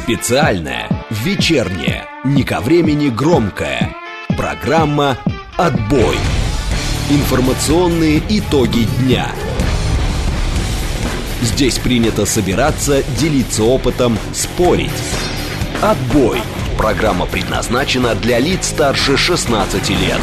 Специальная, вечерняя, не ко времени громкая программа «Отбой». Информационные итоги дня. Здесь принято собираться, делиться опытом, спорить. «Отбой». Программа предназначена для лиц старше 16 лет.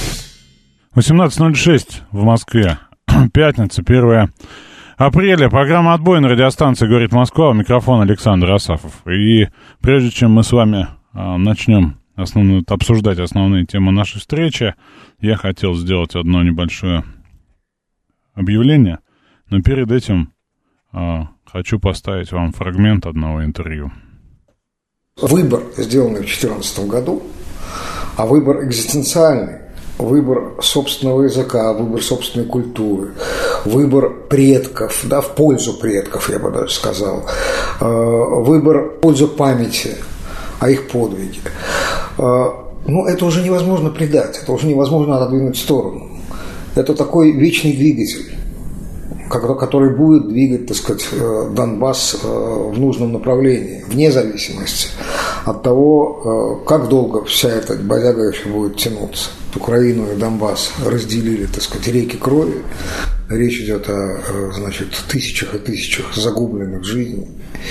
18:06 в Москве. Пятница, 1 апреля. Программа «Отбой» на радиостанции «Говорит Москва». У микрофона Александр Асафов. И прежде чем мы с вами начнем обсуждать основные темы нашей встречи, я хотел сделать одно небольшое объявление. Но перед этим хочу поставить вам фрагмент одного интервью. Выбор, сделанный в 2014 году, а выбор экзистенциальный, выбор собственного языка, выбор собственной культуры, выбор предков, да, в пользу предков, я бы даже сказал, выбор в пользу памяти о их подвиге. Ну, это уже невозможно предать, это уже невозможно отодвинуть в сторону. Это такой вечный двигатель, который будет двигать, так сказать, Донбасс в нужном направлении, вне зависимости от того, как долго вся эта бодяга еще будет тянуться. Украину и Донбасс разделили, так сказать, реки крови. Речь идет о, значит, тысячах и тысячах загубленных жизней.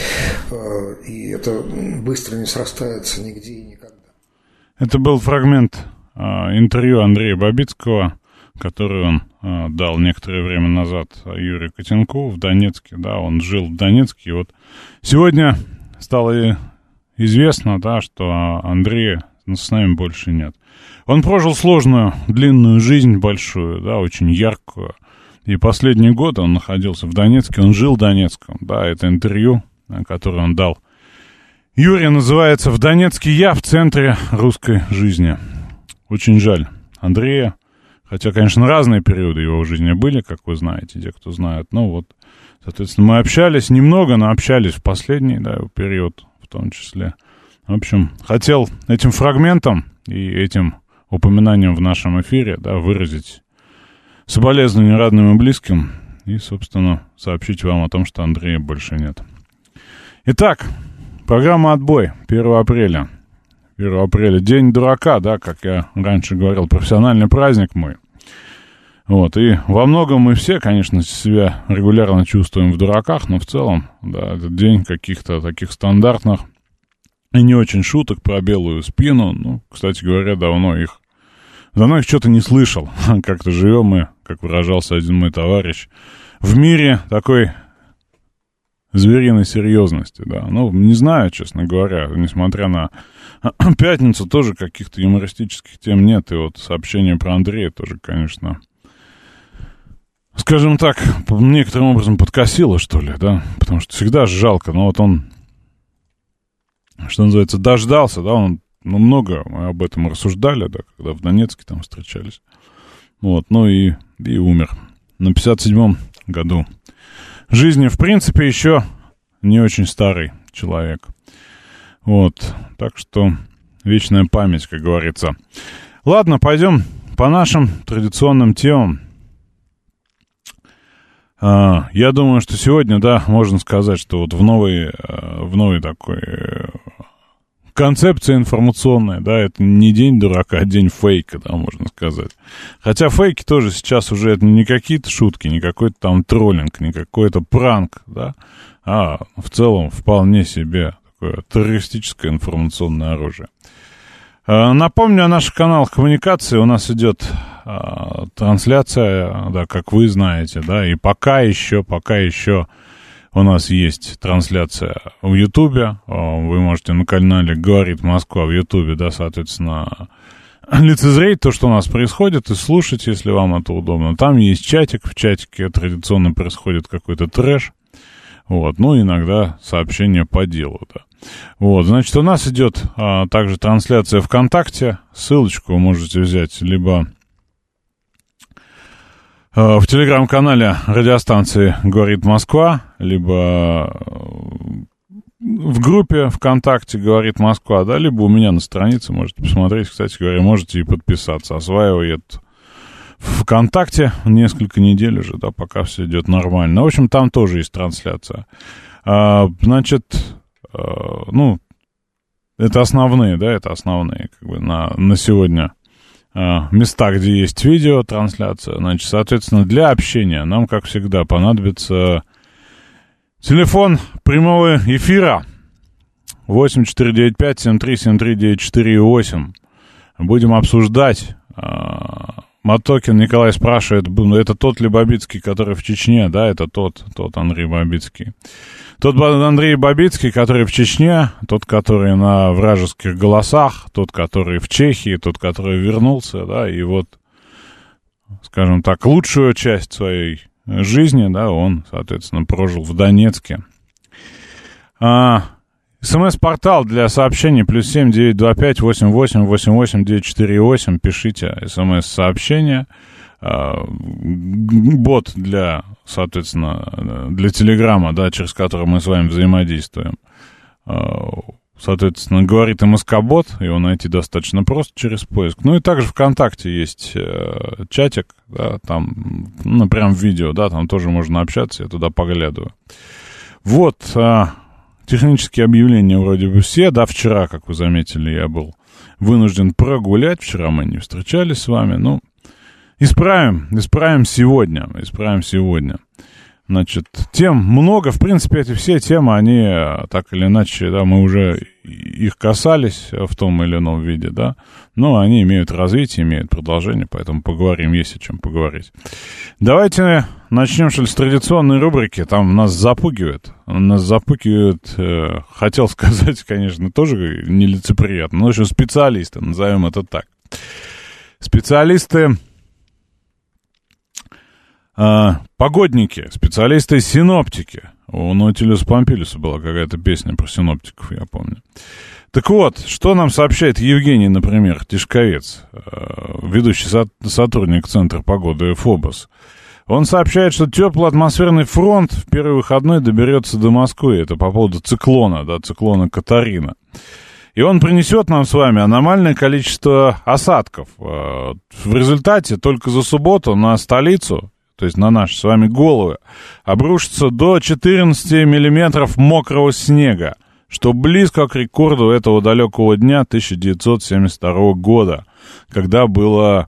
И это быстро не срастается нигде и никогда. Это был фрагмент интервью Андрея Бабицкого, который он дал некоторое время назад Юрию Котенку в Донецке. Да, он жил в Донецке. И вот сегодня стало известно, да, что Андрея с нами больше нет. Он прожил сложную, длинную жизнь, большую, да, очень яркую. И последние годы он находился в Донецке, он жил в Донецком. Да, это интервью, которое он дал. Юрий, называется «В Донецке я в центре русской жизни». Очень жаль Андрея. Хотя, конечно, разные периоды его жизни были, как вы знаете, те, кто знает. Ну вот, соответственно, мы общались немного, но общались в последний, да, период в том числе. В общем, хотел этим фрагментом и этим упоминанием в нашем эфире, да, выразить соболезнования родным и близким и, собственно, сообщить вам о том, что Андрея больше нет. Итак, программа «Отбой», 1 апреля. 1 апреля, день дурака, да, как я раньше говорил, профессиональный праздник мой. Вот, и во многом мы все, конечно, себя регулярно чувствуем в дураках, но в целом, да, этот день каких-то таких стандартных и не очень шуток про белую спину. Ну, кстати говоря, давно их что-то не слышал. Как-то живем мы, как выражался один мой товарищ, в мире такой звериной серьезности, да. Ну, не знаю, честно говоря, несмотря на пятницу, тоже каких-то юмористических тем нет. И вот сообщение про Андрея тоже, конечно, скажем так, некоторым образом подкосило, что ли, да. Потому что всегда жалко, но вот он, что называется, дождался, да, он, ну, много мы об этом рассуждали, да, когда в Донецке там встречались. Вот, ну и умер на 57-м году жизни. В принципе, еще не очень старый человек. Вот, так что вечная память, как говорится. Ладно, пойдем по нашим традиционным темам. Я думаю, что сегодня, да, можно сказать, что вот в новой такой концепции информационной, да, это не день дурака, а день фейка, да, можно сказать. Хотя фейки тоже сейчас уже это не какие-то шутки, не какой-то там троллинг, не какой-то пранк, да, а в целом вполне себе такое террористическое информационное оружие. Напомню о наших каналах коммуникации. У нас идет трансляция, да, как вы знаете, да, и пока еще у нас есть трансляция в Ютубе. Вы можете на канале «Говорит Москва» в Ютубе, да, соответственно, лицезреть то, что у нас происходит, и слушать, если вам это удобно. Там есть чатик, в чатике традиционно происходит какой-то трэш. Вот, ну, иногда сообщения по делу, да. Вот, значит, у нас идет также трансляция ВКонтакте. Ссылочку вы можете взять либо в телеграм-канале радиостанции «Говорит Москва», либо в группе ВКонтакте «Говорит Москва», да, либо у меня на странице можете посмотреть, кстати говоря, можете и подписаться. Осваивает ВКонтакте несколько недель уже, да, пока все идет нормально. В общем, там тоже есть трансляция. Значит, это основные, да, это основные, как бы, на сегодня места, где есть видеотрансляция. Значит, соответственно, для общения нам, как всегда, понадобится телефон прямого эфира 8495-7373-948. Будем обсуждать. Матокин Николай спрашивает, это тот ли Бабицкий, который в Чечне? Да, это тот Андрей Бабицкий. Тот Андрей Бабицкий, который в Чечне, тот, который на вражеских голосах, тот, который в Чехии, тот, который вернулся, да, и вот, скажем так, лучшую часть своей жизни, да, он, соответственно, прожил в Донецке. СМС-портал для сообщений +7 925 88 88 948. Пишите СМС-сообщения. Бот для, соответственно, для Телеграма, да, через который мы с вами взаимодействуем. Соответственно, говорит МСК-бот, его найти достаточно просто через поиск. Ну и также ВКонтакте есть чатик, да, там, прям видео, да, там тоже можно общаться, я туда поглядываю. Вот, технические объявления вроде бы все, да, вчера, как вы заметили, я был вынужден прогулять, вчера мы не встречались с вами, исправим сегодня. Значит, тем много, в принципе, эти все темы, они так или иначе, да, мы уже их касались в том или ином виде, да, но они имеют развитие, имеют продолжение, поэтому поговорим, есть о чем поговорить. Давайте начнем, что ли, с традиционной рубрики, там нас запугивают, хотел сказать, конечно, тоже нелицеприятно, но, в общем, специалисты, назовем это так. Специалисты... погодники, специалисты-синоптики. У Наутилуса Помпилиуса была какая-то песня про синоптиков, я помню. Так вот, что нам сообщает Евгений, например, Тишковец, ведущий сотрудник Центра погоды ФОБОС. Он сообщает, что теплый атмосферный фронт в первый выходной доберется до Москвы. Это по поводу циклона, да, циклона Катарина. И он принесет нам с вами аномальное количество осадков. В результате только за субботу на столицу, то есть на наши с вами головы, обрушится до 14 миллиметров мокрого снега, что близко к рекорду этого далекого дня 1972 года, когда было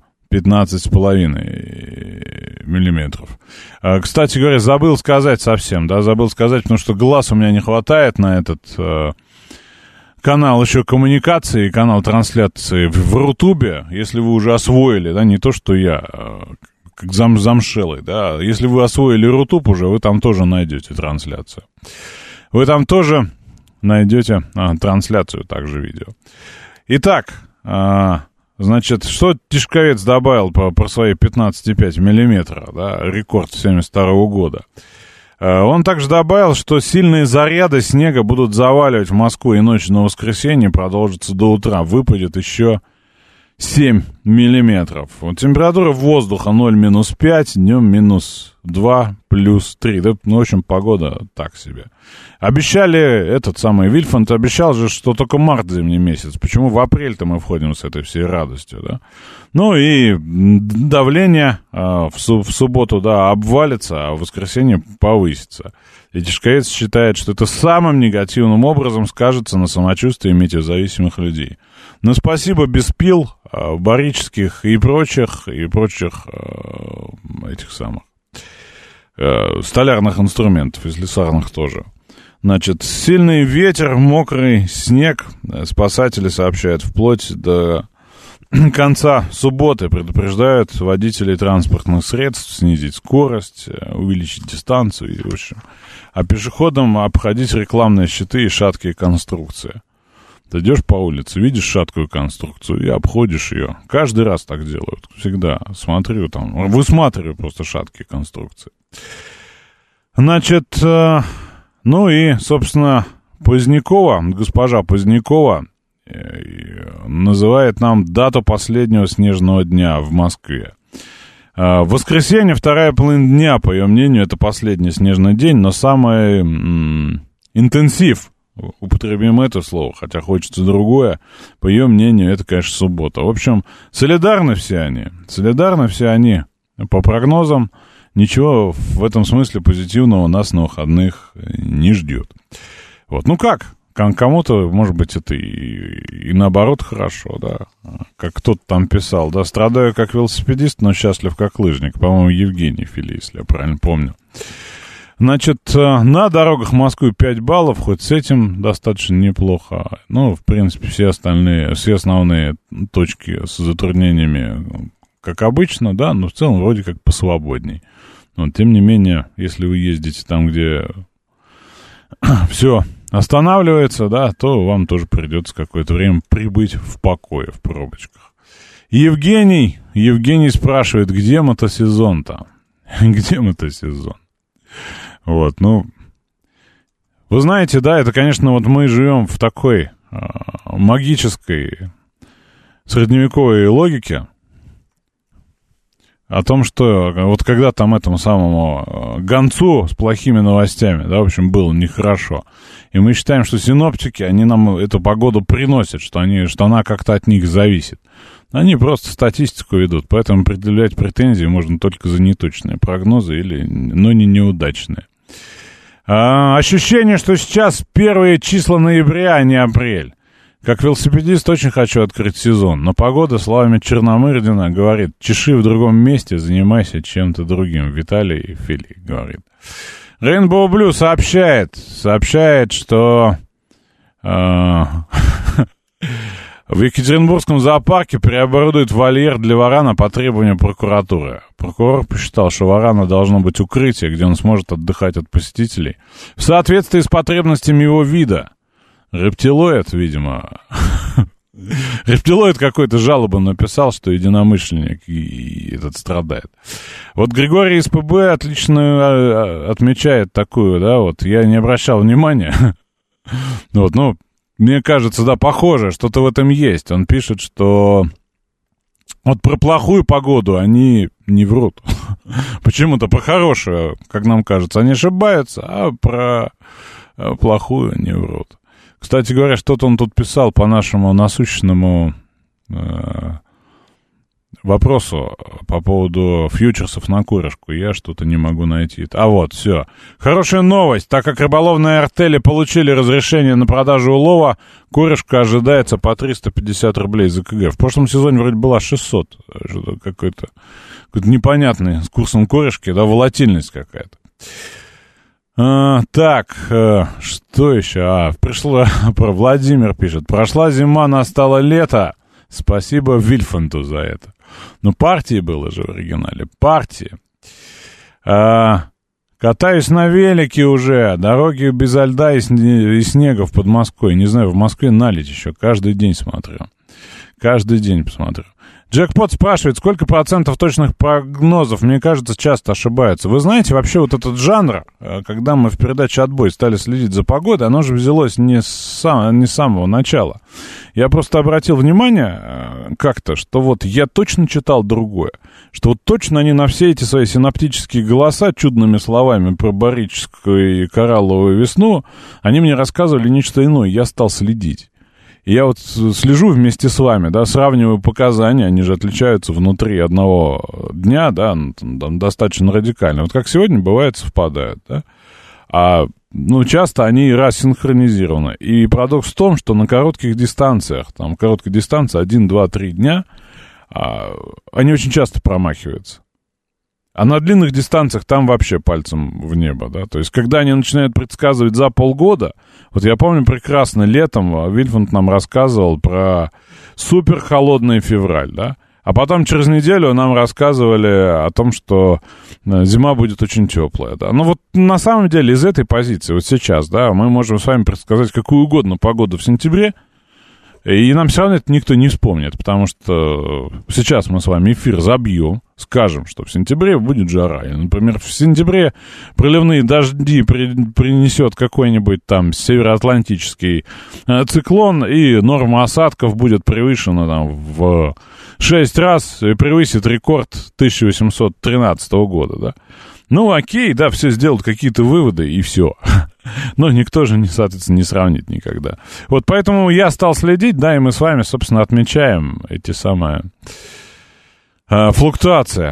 15,5 миллиметров. Кстати говоря, забыл сказать, потому что глаз у меня не хватает на этот канал еще коммуникации, канал трансляции в Рутубе, если вы уже освоили, да, не то, что я... как замшелый, да. Если вы освоили Рутуб уже, вы там тоже найдете трансляцию. Вы там тоже найдете трансляцию, также видео. Итак, значит, что Тишковец добавил про свои 15,5 миллиметра, да, рекорд 1972 года. Он также добавил, что сильные заряды снега будут заваливать в Москву и ночью на воскресенье, продолжится до утра. Выпадет еще 7 миллиметров. Температура воздуха 0-5, днем -2, +3. Да, в общем, погода так себе. Обещали, этот самый Вильфанд обещал же, что только март зимний месяц. Почему в апрель-то мы входим с этой всей радостью, да? Ну и давление в субботу, да, обвалится, а в воскресенье повысится. И Тишковец считает, что это самым негативным образом скажется на самочувствии метеозависимых людей. Но спасибо Беспил, барических и прочих этих самых столярных инструментов, и слесарных тоже. Значит, сильный ветер, мокрый снег, спасатели сообщают, вплоть до конца субботы предупреждают водителей транспортных средств снизить скорость, увеличить дистанцию, и, в общем, а пешеходам обходить рекламные щиты и шаткие конструкции. Ты идешь по улице, видишь шаткую конструкцию и обходишь ее. Каждый раз так делают. Всегда высматриваю просто шаткие конструкции. Значит, ну и, собственно, госпожа Позднякова называет нам дату последнего снежного дня в Москве. В воскресенье, вторая половина дня, по ее мнению, это последний снежный день, но самый интенсив, употребим это слово, хотя хочется другое, по ее мнению, это, конечно, суббота. В общем, солидарны все они. По прогнозам, ничего в этом смысле позитивного нас на выходных не ждет. Вот, ну как? кому-то, может быть, это и наоборот хорошо, да. Как кто-то там писал, да, страдаю как велосипедист, но счастлив как лыжник. По-моему, Евгений Фили, если я правильно помню. Значит, на дорогах Москвы 5 баллов, хоть с этим достаточно неплохо. Ну, в принципе, все основные точки с затруднениями, как обычно, да, но в целом вроде как посвободней. Но, тем не менее, если вы ездите там, где все останавливается, да, то вам тоже придется какое-то время прибыть в покое, в пробочках. Евгений спрашивает, где мотосезон-то? Где мотосезон? Вот, ну, вы знаете, да, это, конечно, вот мы живем в такой магической средневековой логике о том, что вот когда там этому самому гонцу с плохими новостями, да, в общем, было нехорошо, и мы считаем, что синоптики, они нам эту погоду приносят, что она как-то от них зависит. Они просто статистику ведут, поэтому предъявлять претензии можно только за неточные прогнозы, но не неудачные. Ощущение, что сейчас первые числа ноября, а не апрель. Как велосипедист очень хочу открыть сезон, но погода, словами Черномырдина, говорит, чеши в другом месте, занимайся чем-то другим. Виталий Фили говорит. Rainbow Blue сообщает, что в Екатеринбургском зоопарке переоборудуют вольер для варана по требованию прокуратуры. Прокурор посчитал, что варана должно быть укрытие, где он сможет отдыхать от посетителей в соответствии с потребностями его вида. Рептилоид, видимо. Рептилоид какой-то жалобу написал, что единомышленник и этот страдает. Вот Григорий из ПБ отлично отмечает такую, да, вот я не обращал внимания. Вот, ну, мне кажется, да, похоже, что-то в этом есть. Он пишет, что вот про плохую погоду они не врут. Почему-то про хорошую, как нам кажется, они ошибаются, а про плохую не врут. Кстати говоря, что-то он тут писал по нашему насущному вопросу по поводу фьючерсов на курочку. Я что-то не могу найти. А вот, все. Хорошая новость. Так как рыболовные артели получили разрешение на продажу улова, курочка ожидается по 350 рублей за кг. В прошлом сезоне вроде была 600. Какой-то непонятный с курсом курочки, да, волатильность какая-то. Так, что еще? Про Владимир пишет. Прошла зима, настало лето. Спасибо Вильфанту за это. Ну, партии было же в оригинале. Партии. Катаюсь на велике уже. Дороги без льда и снега под Москвой. Не знаю, в Москве наледь еще. Каждый день смотрю. Каждый день посмотрю. Джекпот спрашивает, сколько процентов точных прогнозов, мне кажется, часто ошибаются. Вы знаете, вообще вот этот жанр, когда мы в передаче «Отбой» стали следить за погодой, оно же взялось не с самого начала. Я просто обратил внимание как-то, что вот я точно читал другое. Что вот точно они на все эти свои синоптические голоса чудными словами про барическую и коралловую весну, они мне рассказывали нечто иное, я стал следить. И я вот слежу вместе с вами, да, сравниваю показания, они же отличаются внутри одного дня, да, там достаточно радикально. Вот как сегодня бывает, совпадают, да. Ну, часто они рассинхронизированы. И парадокс в том, что на коротких дистанциях, там, короткая дистанция 1, 2, 3 дня, они очень часто промахиваются. А на длинных дистанциях там вообще пальцем в небо, да. То есть, когда они начинают предсказывать за полгода, вот я помню прекрасно, летом Вильфанд нам рассказывал про супер холодный февраль, да. А потом через неделю нам рассказывали о том, что зима будет очень теплая, да. Ну вот на самом деле из этой позиции, вот сейчас, да, мы можем с вами предсказать какую угодно погоду в сентябре, и нам все равно это никто не вспомнит, потому что сейчас мы с вами эфир забьем, скажем, что в сентябре будет жара. И, например, в сентябре проливные дожди принесет какой-нибудь там североатлантический циклон, и норма осадков будет превышена там в 6 раз, и превысит рекорд 1813 года, да. Ну, окей, да, все сделают какие-то выводы, и все. Но никто же, соответственно, не сравнит никогда. Вот поэтому я стал следить, да, и мы с вами, собственно, отмечаем эти самые флуктуации.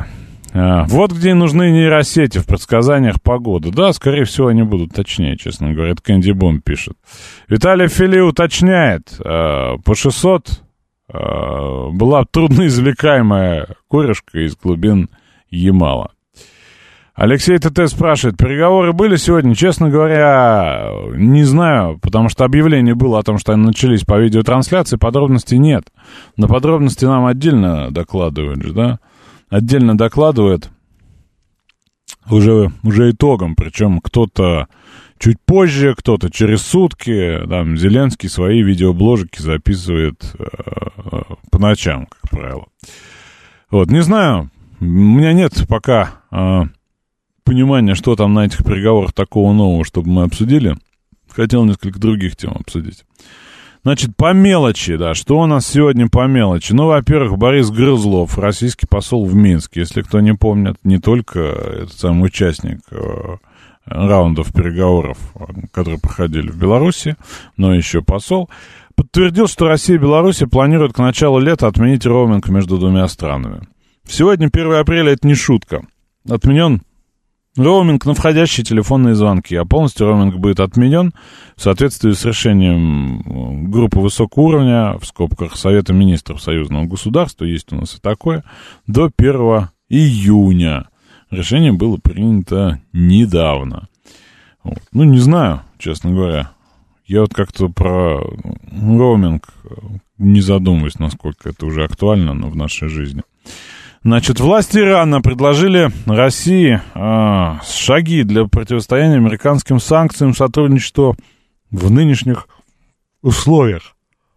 Вот где нужны нейросети в предсказаниях погоды. Да, скорее всего, они будут точнее, честно говоря. Это Кэнди Бум пишет. Виталий Фили уточняет. По 600 была трудноизвлекаемая корешка из глубин Ямала. Алексей ТТ спрашивает, переговоры были сегодня? Честно говоря, не знаю, потому что объявление было о том, что они начались по видеотрансляции, подробностей нет. Но подробности нам отдельно докладывают же, да? Отдельно докладывает уже итогом, причем кто-то чуть позже, кто-то через сутки, там, Зеленский свои видеобложики записывает по ночам, как правило. Вот, не знаю, у меня нет пока понимания, что там на этих переговорах такого нового, чтобы мы обсудили. Хотел несколько других тем обсудить. Значит, по мелочи, да, что у нас сегодня по мелочи? Ну, во-первых, Борис Грызлов, российский посол в Минске. Если кто не помнит, не только этот самый участник раундов переговоров, которые проходили в Беларуси, но еще посол, подтвердил, что Россия и Беларусь планируют к началу лета отменить роуминг между двумя странами. Сегодня, 1 апреля, это не шутка. Отменен роуминг на входящие телефонные звонки, а полностью роуминг будет отменен в соответствии с решением группы высокого уровня, в скобках Совета министров союзного государства, есть у нас и такое, до 1 июня. Решение было принято недавно. Вот. Ну, не знаю, честно говоря. Я вот как-то про роуминг не задумываюсь, насколько это уже актуально, но в нашей жизни. Значит, власти Ирана предложили России шаги для противостояния американским санкциям, сотрудничеству в нынешних условиях.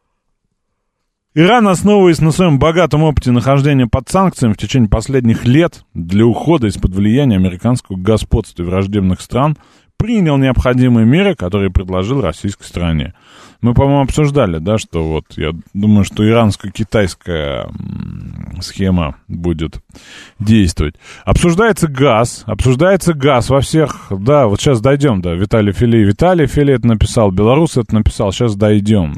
Иран, основываясь на своем богатом опыте нахождения под санкциями в течение последних лет для ухода из-под влияния американского господства и враждебных стран, принял необходимые меры, которые предложил российской стране. Мы, по-моему, обсуждали, да, что вот, я думаю, что иранско-китайская схема будет действовать. Обсуждается газ во всех, да, вот сейчас дойдем, да, Виталий Фили это написал, Белорус это написал, сейчас дойдем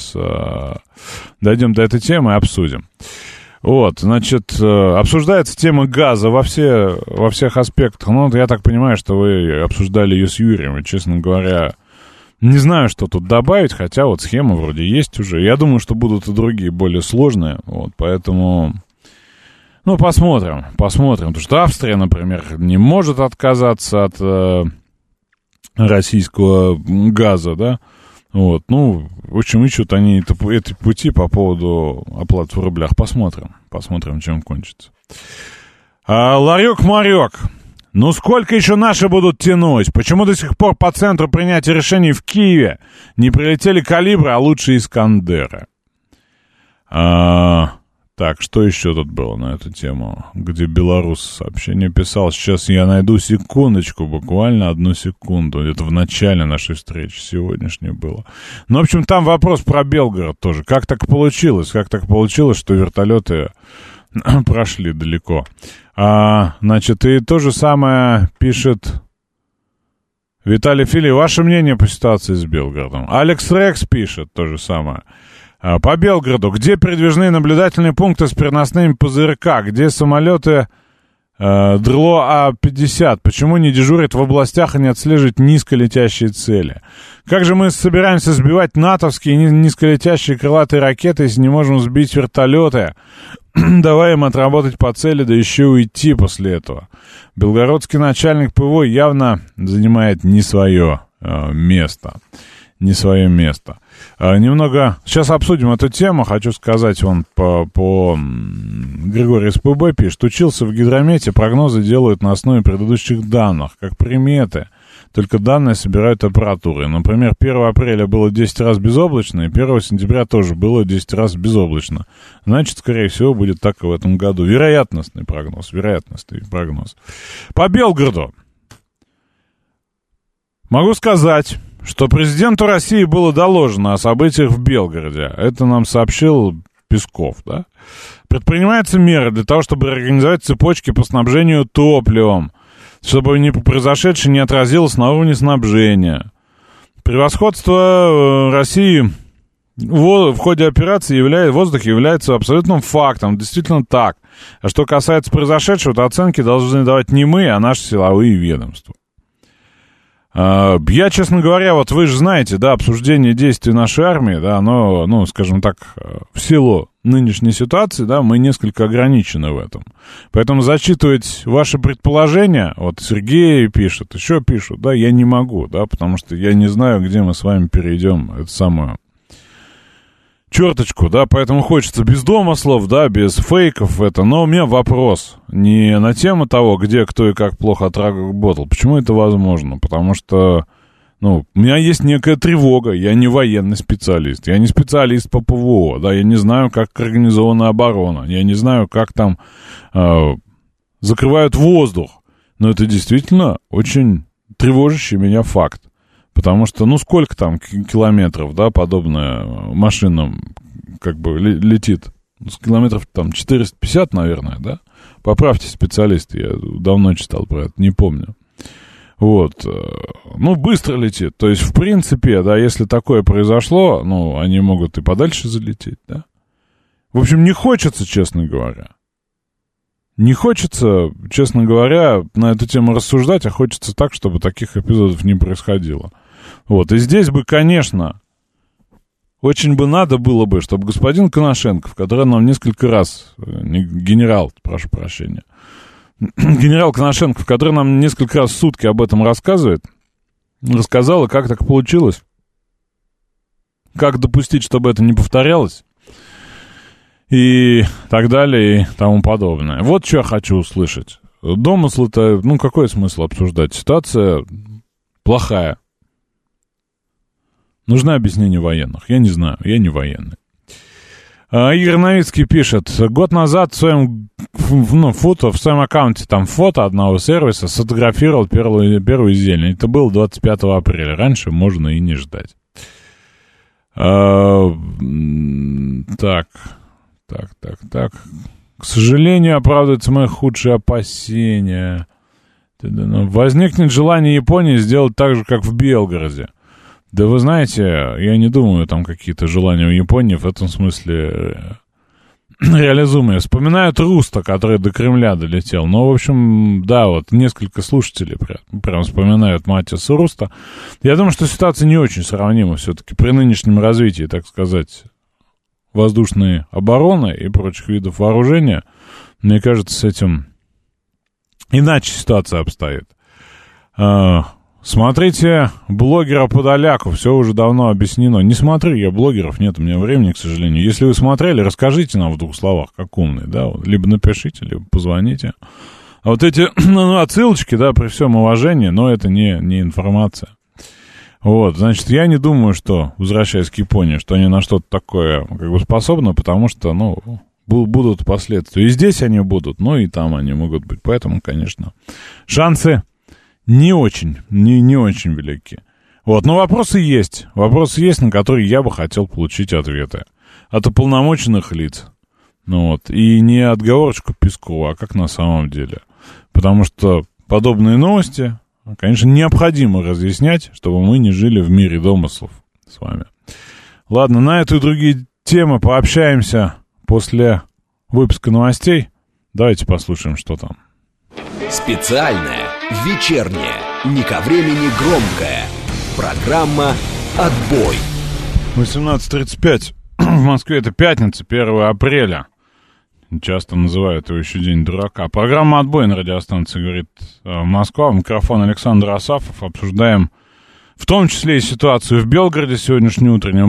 до этой темы и обсудим. Вот, значит, обсуждается тема газа во всех аспектах. Ну, я так понимаю, что вы обсуждали ее с Юрием, и, честно говоря, не знаю, что тут добавить, хотя вот схема вроде есть уже. Я думаю, что будут и другие, более сложные, вот, поэтому, ну, посмотрим, потому что Австрия, например, не может отказаться от российского газа, да, вот, ну, в общем, ищут они эти пути по поводу оплаты в рублях. Посмотрим, чем кончится. Ларек-марек. Ну, сколько еще наши будут тянуть? Почему до сих пор по центру принятия решений в Киеве не прилетели калибры, а лучше Искандеры? Так, что еще тут было на эту тему? Где белорус сообщение писал. Сейчас я найду секундочку, буквально 1 секунду. Это в начале нашей встречи сегодняшней было. Ну, в общем, там вопрос про Белгород тоже. Как так получилось, что вертолеты прошли далеко? Значит, и то же самое пишет Виталий Фили. Ваше мнение по ситуации с Белгородом? Алекс Рекс пишет то же самое. По Белгороду. Где передвижные наблюдательные пункты с переносными ПЗРК? Где самолеты ДРЛО А-50? Почему не дежурят в областях и не отслеживают низколетящие цели? Как же мы собираемся сбивать натовские низколетящие крылатые ракеты, если не можем сбить вертолеты? Давай им отработать по цели, да еще уйти после этого. Белгородский начальник ПВО явно занимает не свое место. Немного... Сейчас обсудим эту тему. Хочу сказать, он по Григорий СПБ пишет. Учился в гидромете, прогнозы делают на основе предыдущих данных, как приметы. Только данные собирают аппаратурой. Например, 1 апреля было 10 раз безоблачно, и 1 сентября тоже было 10 раз безоблачно. Значит, скорее всего, будет так и в этом году. Вероятностный прогноз. По Белгороду. Могу сказать, что президенту России было доложено о событиях в Белгороде. Это нам сообщил Песков, да? Предпринимаются меры для того, чтобы организовать цепочки по снабжению топливом, чтобы произошедшее не отразилось на уровне снабжения. Превосходство России в ходе операции воздух является абсолютным фактом, действительно так. А что касается произошедшего, то оценки должны давать не мы, а наши силовые ведомства. Я, честно говоря, вот вы же знаете, да, обсуждение действий нашей армии, да, оно, ну, скажем так, в силу нынешней ситуации, да, мы несколько ограничены в этом. Поэтому зачитывать ваши предположения, вот Сергей пишет, еще пишут, да, я не могу, да, потому что я не знаю, где мы с вами перейдем эту самую черточку, да, поэтому хочется без домыслов, да, без фейков это, но у меня вопрос не на тему того, где, кто и как плохо отработал, почему это возможно, потому что, ну, у меня есть некая тревога, я не военный специалист, я не специалист по ПВО, да, я не знаю, как организована оборона, я не знаю, как там закрывают воздух, но это действительно очень тревожащий меня факт. Потому что, ну, сколько там километров, да, подобная машина как бы летит? Километров там 450, наверное, да? Поправьте, специалисты, я давно читал про это, не помню. Вот. Ну, быстро летит. То есть, в принципе, да, если такое произошло, ну, они могут и подальше залететь, да? В общем, не хочется, честно говоря. Не хочется, честно говоря, на эту тему рассуждать, а хочется так, чтобы таких эпизодов не происходило. Вот, и здесь бы, конечно, очень бы надо было бы, чтобы господин Коношенков, который нам несколько раз, генерал, прошу прощения, генерал Коношенков, который нам несколько раз в сутки об этом рассказывает, рассказал, как так получилось, как допустить, чтобы это не повторялось, и так далее, и тому подобное. Вот что я хочу услышать. Домыслы-то, ну, какой смысл обсуждать? Ситуация плохая. Нужно объяснение военных. Я не знаю, я не военный. Игорь Новицкий пишет. Год назад в своем, в своем аккаунте там фото одного сервиса сфотографировал первую зелень. Это было 25 апреля. Раньше можно и не ждать. Так. К сожалению, оправдываются мои худшие опасения. Возникнет желание Японии сделать так же, как в Белгороде. Да вы знаете, я не думаю, там какие-то желания у Японии в этом смысле реализуемые. Вспоминают Руста, который до Кремля долетел. Ну, в общем, да, вот несколько слушателей прям вспоминают Матиаса Руста. Я думаю, что ситуация не очень сравнима все-таки при нынешнем развитии, так сказать, воздушной обороны и прочих видов вооружения. Мне кажется, с этим иначе ситуация обстоит. Смотрите блогера Подоляку, все уже давно объяснено. Не смотрю я блогеров, нет у меня времени, к сожалению. Если вы смотрели, расскажите нам в 2 словах, как умный, да, либо напишите, либо позвоните. А вот эти отсылочки, да, при всем уважении, но это не информация. Вот, значит, я не думаю, что, возвращаясь к Японии, что они на что-то такое как бы способны, потому что, ну, будут последствия. И здесь они будут, ну и там они могут быть. Поэтому, конечно, шансы не очень велики. Вот, но вопросы есть, на которые я бы хотел получить ответы от уполномоченных лиц. Ну вот, и не отговорочку Пескова, а как на самом деле. Потому что подобные новости, конечно, необходимо разъяснять, чтобы мы не жили в мире домыслов с вами. Ладно, на эту и другие темы пообщаемся после выпуска новостей. Давайте послушаем, что там. Специальная, вечерняя, не ко времени громкая. Программа «Отбой». 18:35 в Москве, это пятница, 1 апреля. Часто называют его еще День дурака. Программа «Отбой» на радиостанции «Говорит Москва». Микрофон Александр Асафов. Обсуждаем в том числе и ситуацию в Белгороде сегодняшнюю утреннюю.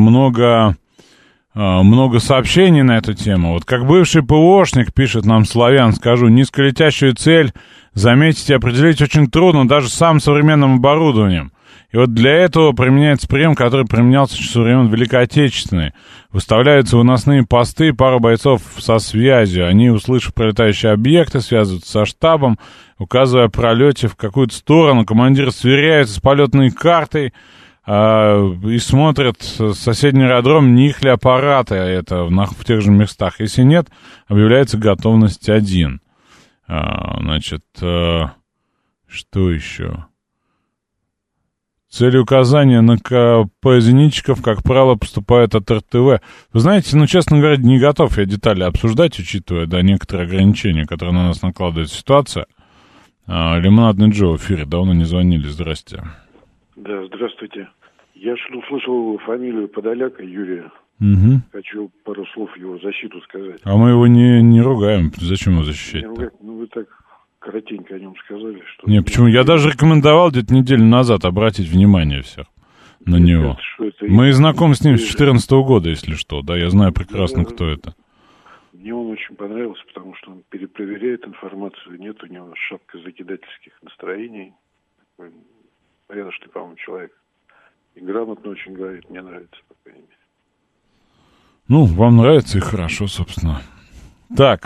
Много сообщений на эту тему. Вот как бывший ПВОшник, пишет нам Славян, скажу, низколетящую цель заметить и определить очень трудно даже с самым современным оборудованием. И вот для этого применяется прием, который применялся еще со времен Великой Отечественной. Выставляются выносные посты, пара бойцов со связью. Они, услышав пролетающие объекты, связываются со штабом, указывая о пролете в какую-то сторону. Командир сверяется с полетной картой и смотрят соседний аэродром, не их ли аппараты, это в тех же местах. Если нет, объявляется готовность 1. Значит, что еще? Целеуказания на КП зенитчиков, как правило, поступают от РТВ. Вы знаете, честно говоря, не готов я детали обсуждать, учитывая, некоторые ограничения, которые на нас накладывает ситуация. Лимонадный Джо в эфире, давно не звонили, здрасте. Да, здравствуйте. Я услышал фамилию Подоляка Юрия. Угу. Хочу пару слов его защиту сказать. А мы его не ругаем, зачем его защищать? Не ругать, вы так коротенько о нем сказали, что... Не, почему? Я даже рекомендовал где-то неделю назад обратить внимание всех на него. Мы знакомы с ним с 2014 года, если что, да, я знаю прекрасно, кто это. Мне он очень понравился, потому что он перепроверяет информацию, нет у него шапка закидательских настроений. Порядочный, по-моему, человек. И грамотно очень говорит, мне нравится, по крайней мере. Вам нравится и хорошо, собственно. Так.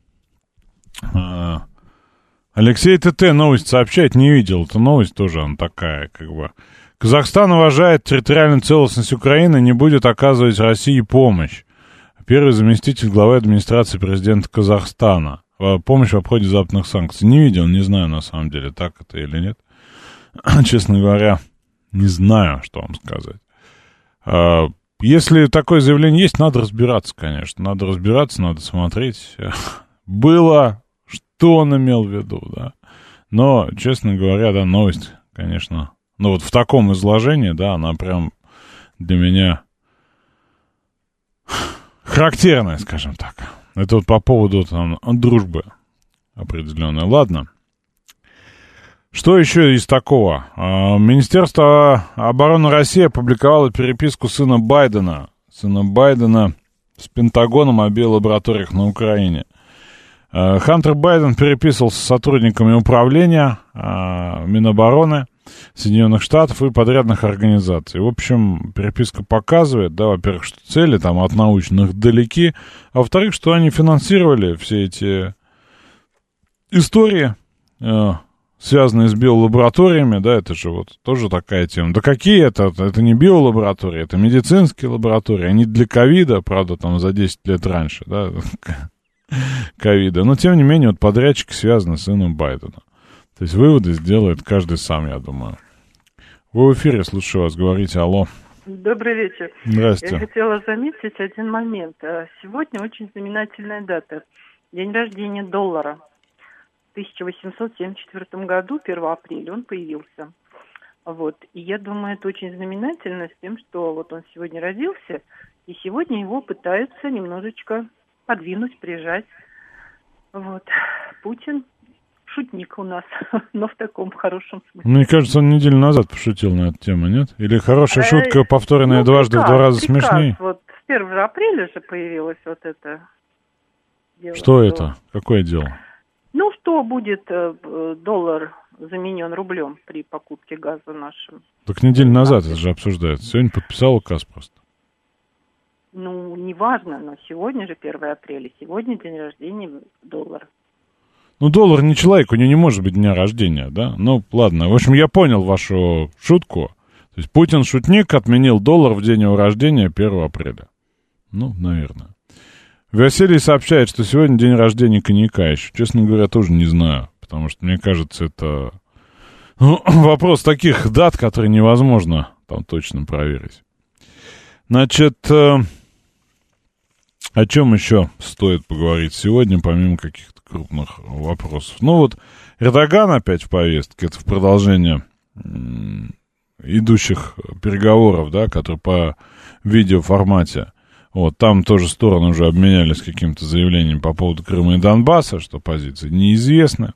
Алексей ТТ новость сообщает, не видел эту новость, тоже она такая, Казахстан уважает территориальную целостность Украины, не будет оказывать России помощь. Первый заместитель главы администрации президента Казахстана. Помощь в обходе западных санкций. Не видел, не знаю на самом деле, так это или нет. Честно говоря, не знаю, что вам сказать. Если такое заявление есть, надо разбираться, конечно. Надо разбираться, надо смотреть. Было, что он имел в виду, да. Но, честно говоря, новость, конечно... в таком изложении, она прям для меня характерная, скажем так. Это по поводу дружбы определенной. Ладно. Что еще из такого? Министерство обороны России опубликовало переписку сына Байдена с Пентагоном о биолабораториях на Украине. Хантер Байден переписывался с сотрудниками управления Минобороны Соединенных Штатов и подрядных организаций. В общем, переписка показывает, во-первых, что цели от научных далеки, а во-вторых, что они финансировали все эти истории, связанные с биолабораториями, это же тоже такая тема. Да какие это? Это не биолаборатории, это медицинские лаборатории, они для ковида, правда, за 10 лет раньше, ковида. Но, тем не менее, подрядчики связаны с сыном Байдена. То есть выводы сделает каждый сам, я думаю. Вы в эфире, слушаю вас, говорите, алло. Добрый вечер. Здрасте. Я хотела заметить один момент. Сегодня очень знаменательная дата. День рождения доллара. В 1874 году, 1 апреля, он появился. И я думаю, это очень знаменательно с тем, что он сегодня родился, и сегодня его пытаются немножечко подвинуть, прижать. Путин шутник у нас, но в таком хорошем смысле. Мне кажется, он неделю назад пошутил на эту тему, нет? Или хорошая шутка, повторенная дважды в 2 раза смешнее? С 1 апреля же появилось это дело. Что это? Какое дело? Что будет доллар заменен рублем при покупке газа нашим? Так неделю назад это же обсуждается. Сегодня подписал указ просто. Неважно, но сегодня же 1 апреля, сегодня день рождения доллара. Доллар не человек, у него не может быть дня рождения, да? Ладно. В общем, я понял вашу шутку. То есть Путин шутник, отменил доллар в день его рождения 1 апреля. Наверное. Василий сообщает, что сегодня день рождения коньяка еще. Честно говоря, тоже не знаю. Потому что, мне кажется, это вопрос таких дат, которые невозможно точно проверить. Значит, о чем еще стоит поговорить сегодня, помимо каких-то крупных вопросов? Эрдоган опять в повестке, это в продолжение идущих переговоров, которые по видеоформате. Там тоже стороны уже обменялись каким-то заявлением по поводу Крыма и Донбасса, что позиции неизвестны.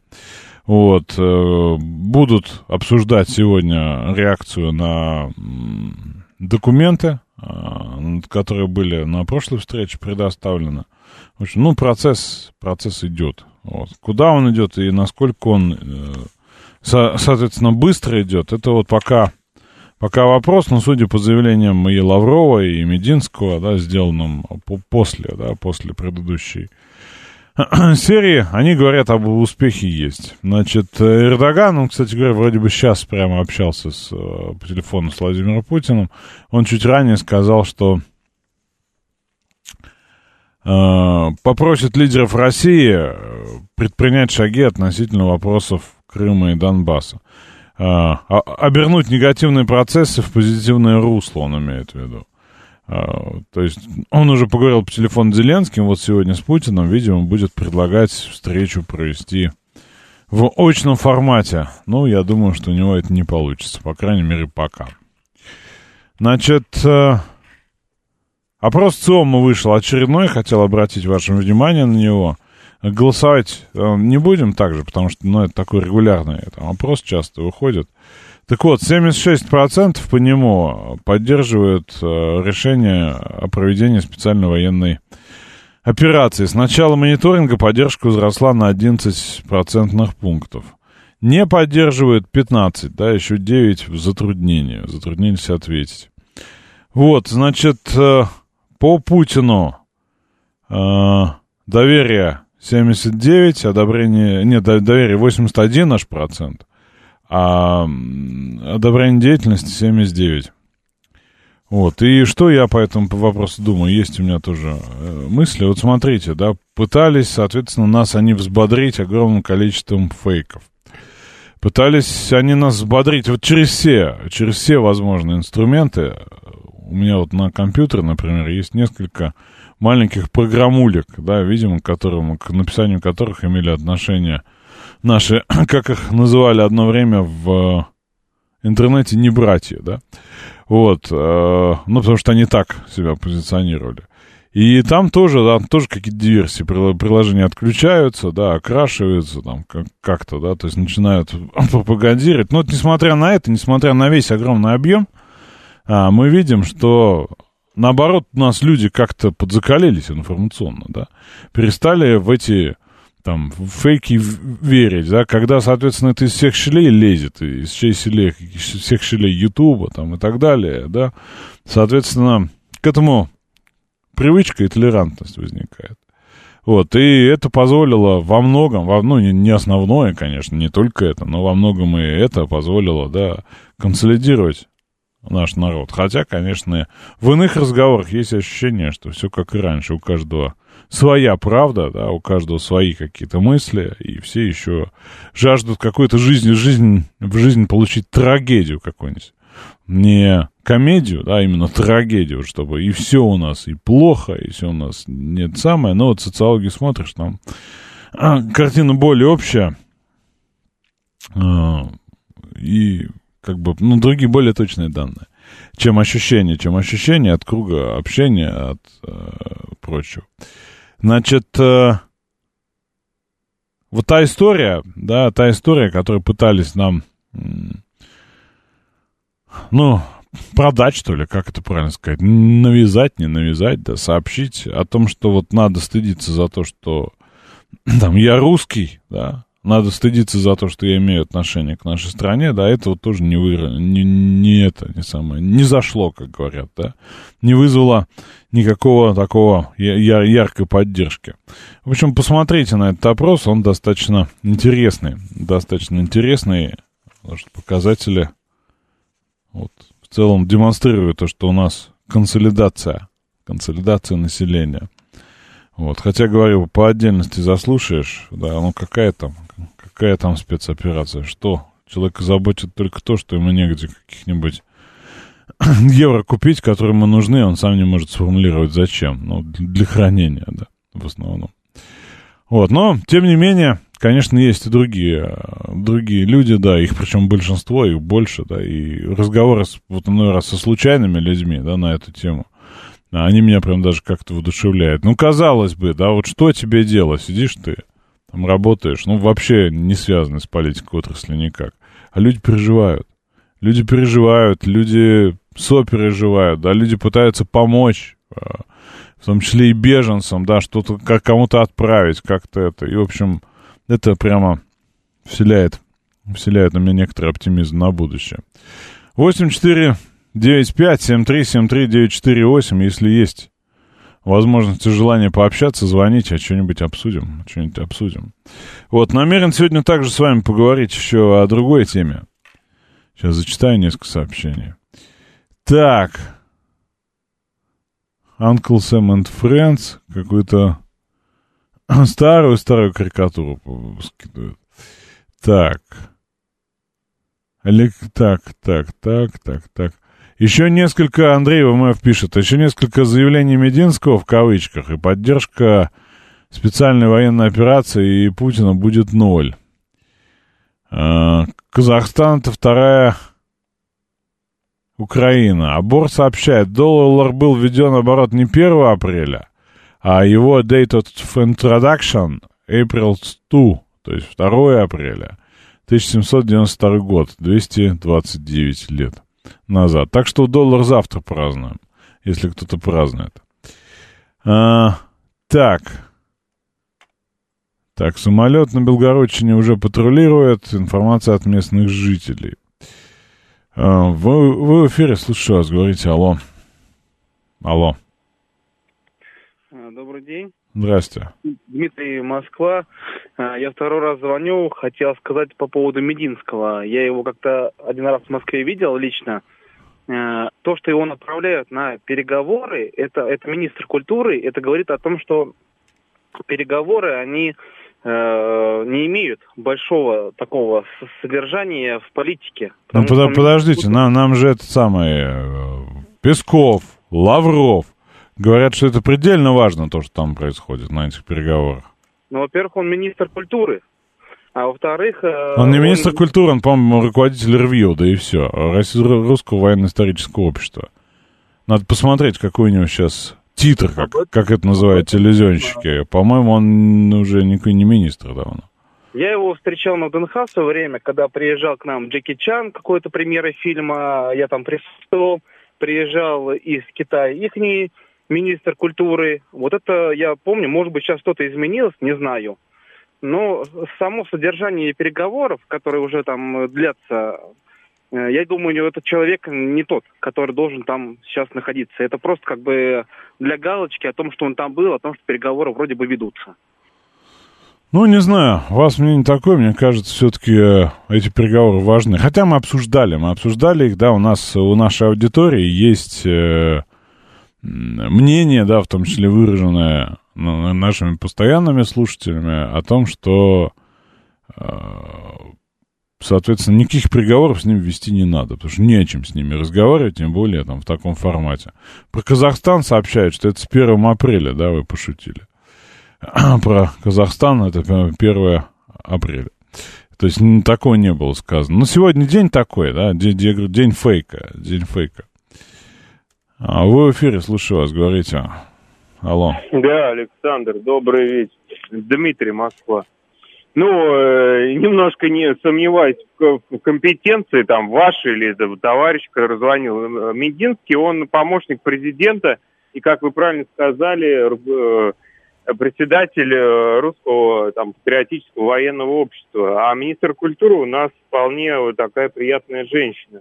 Будут обсуждать сегодня реакцию на документы, которые были на прошлой встрече предоставлены. В общем, процесс идет. Куда он идет и насколько он, соответственно, быстро идет, это пока вопрос, но судя по заявлениям и Лаврова, и Мединского, сделанным после предыдущей серии, они говорят об успехе есть. Значит, Эрдоган, он, кстати говоря, вроде бы сейчас прямо общался по телефону с Владимиром Путиным. Он чуть ранее сказал, что попросит лидеров России предпринять шаги относительно вопросов Крыма и Донбасса. обернуть негативные процессы в позитивное русло, он имеет в виду. То есть он уже поговорил по телефону с Зеленским, вот сегодня с Путиным, видимо, будет предлагать встречу провести в очном формате. Ну, я думаю, что у него это не получится, по крайней мере, пока. Значит, опрос ЦИОМа вышел очередной, хотел обратить ваше внимание на него. Голосовать не будем также, потому что, ну, это такой регулярный там, опрос часто выходит. Так вот, 76% по нему поддерживают решение о проведении специальной военной операции. С начала мониторинга поддержка возросла на 11 процентных пунктов. Не поддерживают 15, да, еще 9 в затруднении. Затруднились ответить. Вот, значит, по Путину доверие 79, одобрение... Нет, доверие 81 наш процент, а одобрение деятельности 79. Вот, и что я по этому вопросу думаю? Есть у меня тоже мысли. Вот смотрите, да, пытались, соответственно, нас они взбодрить огромным количеством фейков. Пытались они нас взбодрить вот через все возможные инструменты. У меня вот на компьютере, например, есть несколько маленьких программулек, да, видимо, к написанию которых имели отношение наши, как их называли одно время в интернете, не братья, да, вот, ну, потому что они так себя позиционировали. И там тоже какие-то диверсии, приложения отключаются, да, окрашиваются там как-то, да, то есть начинают пропагандировать. Но вот несмотря на это, несмотря на весь огромный объем, мы видим, что наоборот, у нас люди как-то подзакалились информационно, да, перестали в эти там фейки верить, да, когда, соответственно, это из всех щелей лезет, из всех щелей Ютуба там и так далее, да, соответственно, к этому привычка и толерантность возникает. Вот, и это позволило во многом, ну, не основное, конечно, не только это, но во многом и это позволило, да, консолидировать наш народ. Хотя, конечно, в иных разговорах есть ощущение, что все как и раньше, у каждого своя правда, да, у каждого свои какие-то мысли, и все еще жаждут какой-то в жизнь получить трагедию какую-нибудь. Не комедию, да, а именно трагедию, чтобы и все у нас и плохо, и все у нас нет самое. Но вот социологию смотришь, там картина более общая, и как бы, ну, другие более точные данные, чем ощущения от круга общения, от прочего. Значит, вот та история, которую пытались нам, ну, продать, что ли, как это правильно сказать, навязать, не навязать, да, сообщить о том, что вот надо стыдиться за то, что там я русский, да, надо стыдиться за то, что я имею отношение к нашей стране, да, это вот тоже не зашло, как говорят, да, не вызвало никакого такого яркой поддержки. В общем, посмотрите на этот опрос, он достаточно интересный, потому что показатели вот, в целом демонстрируют то, что у нас консолидация населения. Вот, хотя, говорю, по отдельности заслушаешь, да, ну какая там спецоперация, что? Человека заботит только то, что ему негде каких-нибудь евро купить, которые ему нужны, он сам не может сформулировать зачем, ну, для хранения, да, в основном. Вот, но, тем не менее, конечно, есть и другие люди, да, их причем большинство, их больше, да, и разговоры вот иной раз со случайными людьми, да, на эту тему, они меня прям даже как-то воодушевляют. Ну, казалось бы, да, вот что тебе делать? Сидишь ты, там работаешь, ну, вообще не связаны с политикой отрасли никак. А люди переживают, люди сопереживают, да, люди пытаются помочь, в том числе и беженцам, да, что-то кому-то отправить, как-то это. И, в общем, это прямо вселяет у меня некоторый оптимизм на будущее. 8495-7373-948, если есть возможность и желание пообщаться, звоните, что-нибудь обсудим. Вот, намерен сегодня также с вами поговорить еще о другой теме. Сейчас зачитаю несколько сообщений. Так. Uncle Sam and Friends. Какую-то старую карикатуру скидывают. Так. Так. Еще несколько, Андрей ВМФ пишет, еще несколько заявлений Мединского в кавычках, и поддержка специальной военной операции и Путина будет 0. Казахстан — это вторая Украина. Абор сообщает, доллар был введен в оборот не 1 апреля, а его date of introduction April 2, то есть 2 апреля 1792 год, 229 лет назад. Так что доллар завтра празднуем, если кто-то празднует. Так, самолет на Белгородчине уже патрулирует. Информация от местных жителей. Вы в эфире, слушаю вас, говорите, алло. Добрый день. Здрасте. Дмитрий, Москва. Я второй раз звоню. Хотел сказать по поводу Мединского. Я его как-то один раз в Москве видел лично. То, что его направляют на переговоры, это министр культуры, это говорит о том, что переговоры, они не имеют большого такого содержания в политике. Ну, подождите, нам же это самое Песков, Лавров говорят, что это предельно важно, то, что там происходит на этих переговорах. Ну, во-первых, он министр культуры, а во-вторых... Он не министр культуры, он, по-моему, руководитель РВИО, да и все. Русского военно-исторического общества. Надо посмотреть, какой у него сейчас титр, как это называют телевизионщики. По-моему, он уже никакой не министр давно. Я его встречал на ВДНХ в свое время, когда приезжал к нам Джеки Чан, какой-то премьеры фильма, я там присутствовал, приезжал из Китая ихний министр культуры. Вот это я помню, может быть, сейчас что-то изменилось, не знаю. Но само содержание переговоров, которые уже там длятся, я думаю, этот человек не тот, который должен там сейчас находиться. Это просто как бы для галочки о том, что он там был, о том, что переговоры вроде бы ведутся. Ну, не знаю, у вас мнение такое, мне кажется, все-таки эти переговоры важны. Хотя мы обсуждали их, да, у нашей аудитории есть мнение, да, в том числе выраженное нашими постоянными слушателями о том, что, соответственно, никаких переговоров с ними вести не надо, потому что не о чем с ними разговаривать, тем более там в таком формате. Про Казахстан сообщают, что это с 1 апреля, да, вы пошутили. Про Казахстан это 1 апреля. То есть такого не было сказано. Но сегодня день такой, да, день фейка. Вы в эфире, слушаю вас, говорите. Алло. Да, Александр, добрый вечер. Дмитрий, Москва. Ну, немножко не сомневаюсь в компетенции там вашей или товарища, который звонил. Мединский, он помощник президента, и, как вы правильно сказали, председатель русского там патриотического военного общества. А министр культуры у нас вполне вот такая приятная женщина.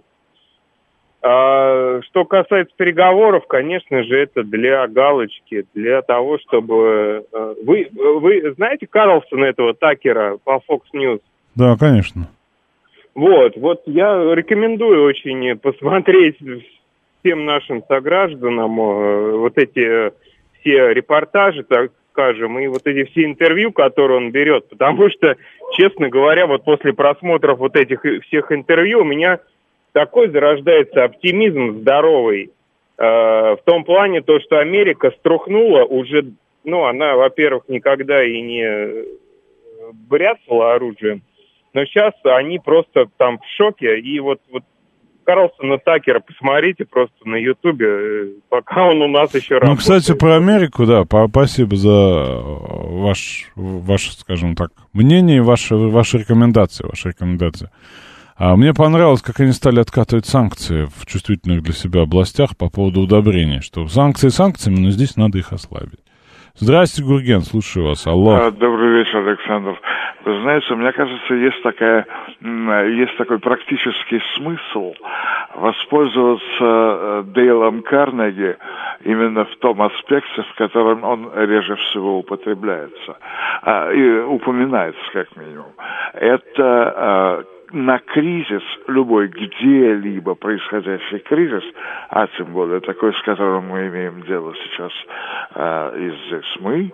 Что касается переговоров, конечно же, это для галочки, для того, чтобы... Вы знаете Карлсона, этого Такера по Fox News? Да, конечно. Вот я рекомендую очень посмотреть всем нашим согражданам вот эти все репортажи, так скажем, и вот эти все интервью, которые он берет, потому что, честно говоря, вот после просмотров вот этих всех интервью у меня такой зарождается оптимизм здоровый, в том плане, то, что Америка струхнула уже, ну, она, во-первых, никогда и не бряцала оружием, но сейчас они просто там в шоке, и вот Карлсона Такера посмотрите просто на Ютубе, пока он у нас еще работает. Ну, кстати, про Америку, да, спасибо за ваше, скажем так, мнение и ваши рекомендации. Мне понравилось, как они стали откатывать санкции в чувствительных для себя областях по поводу удобрений, что санкции санкциями, но здесь надо их ослабить. Здрасте, Гурген, слушаю вас. Алло. Добрый вечер, Александр. Вы знаете, мне кажется, есть такой практический смысл воспользоваться Дейлом Карнеги именно в том аспекте, в котором он реже всего употребляется, и упоминается как минимум. Это на кризис, любой где-либо происходящий кризис, а тем более такой, с которым мы имеем дело сейчас, и здесь мы,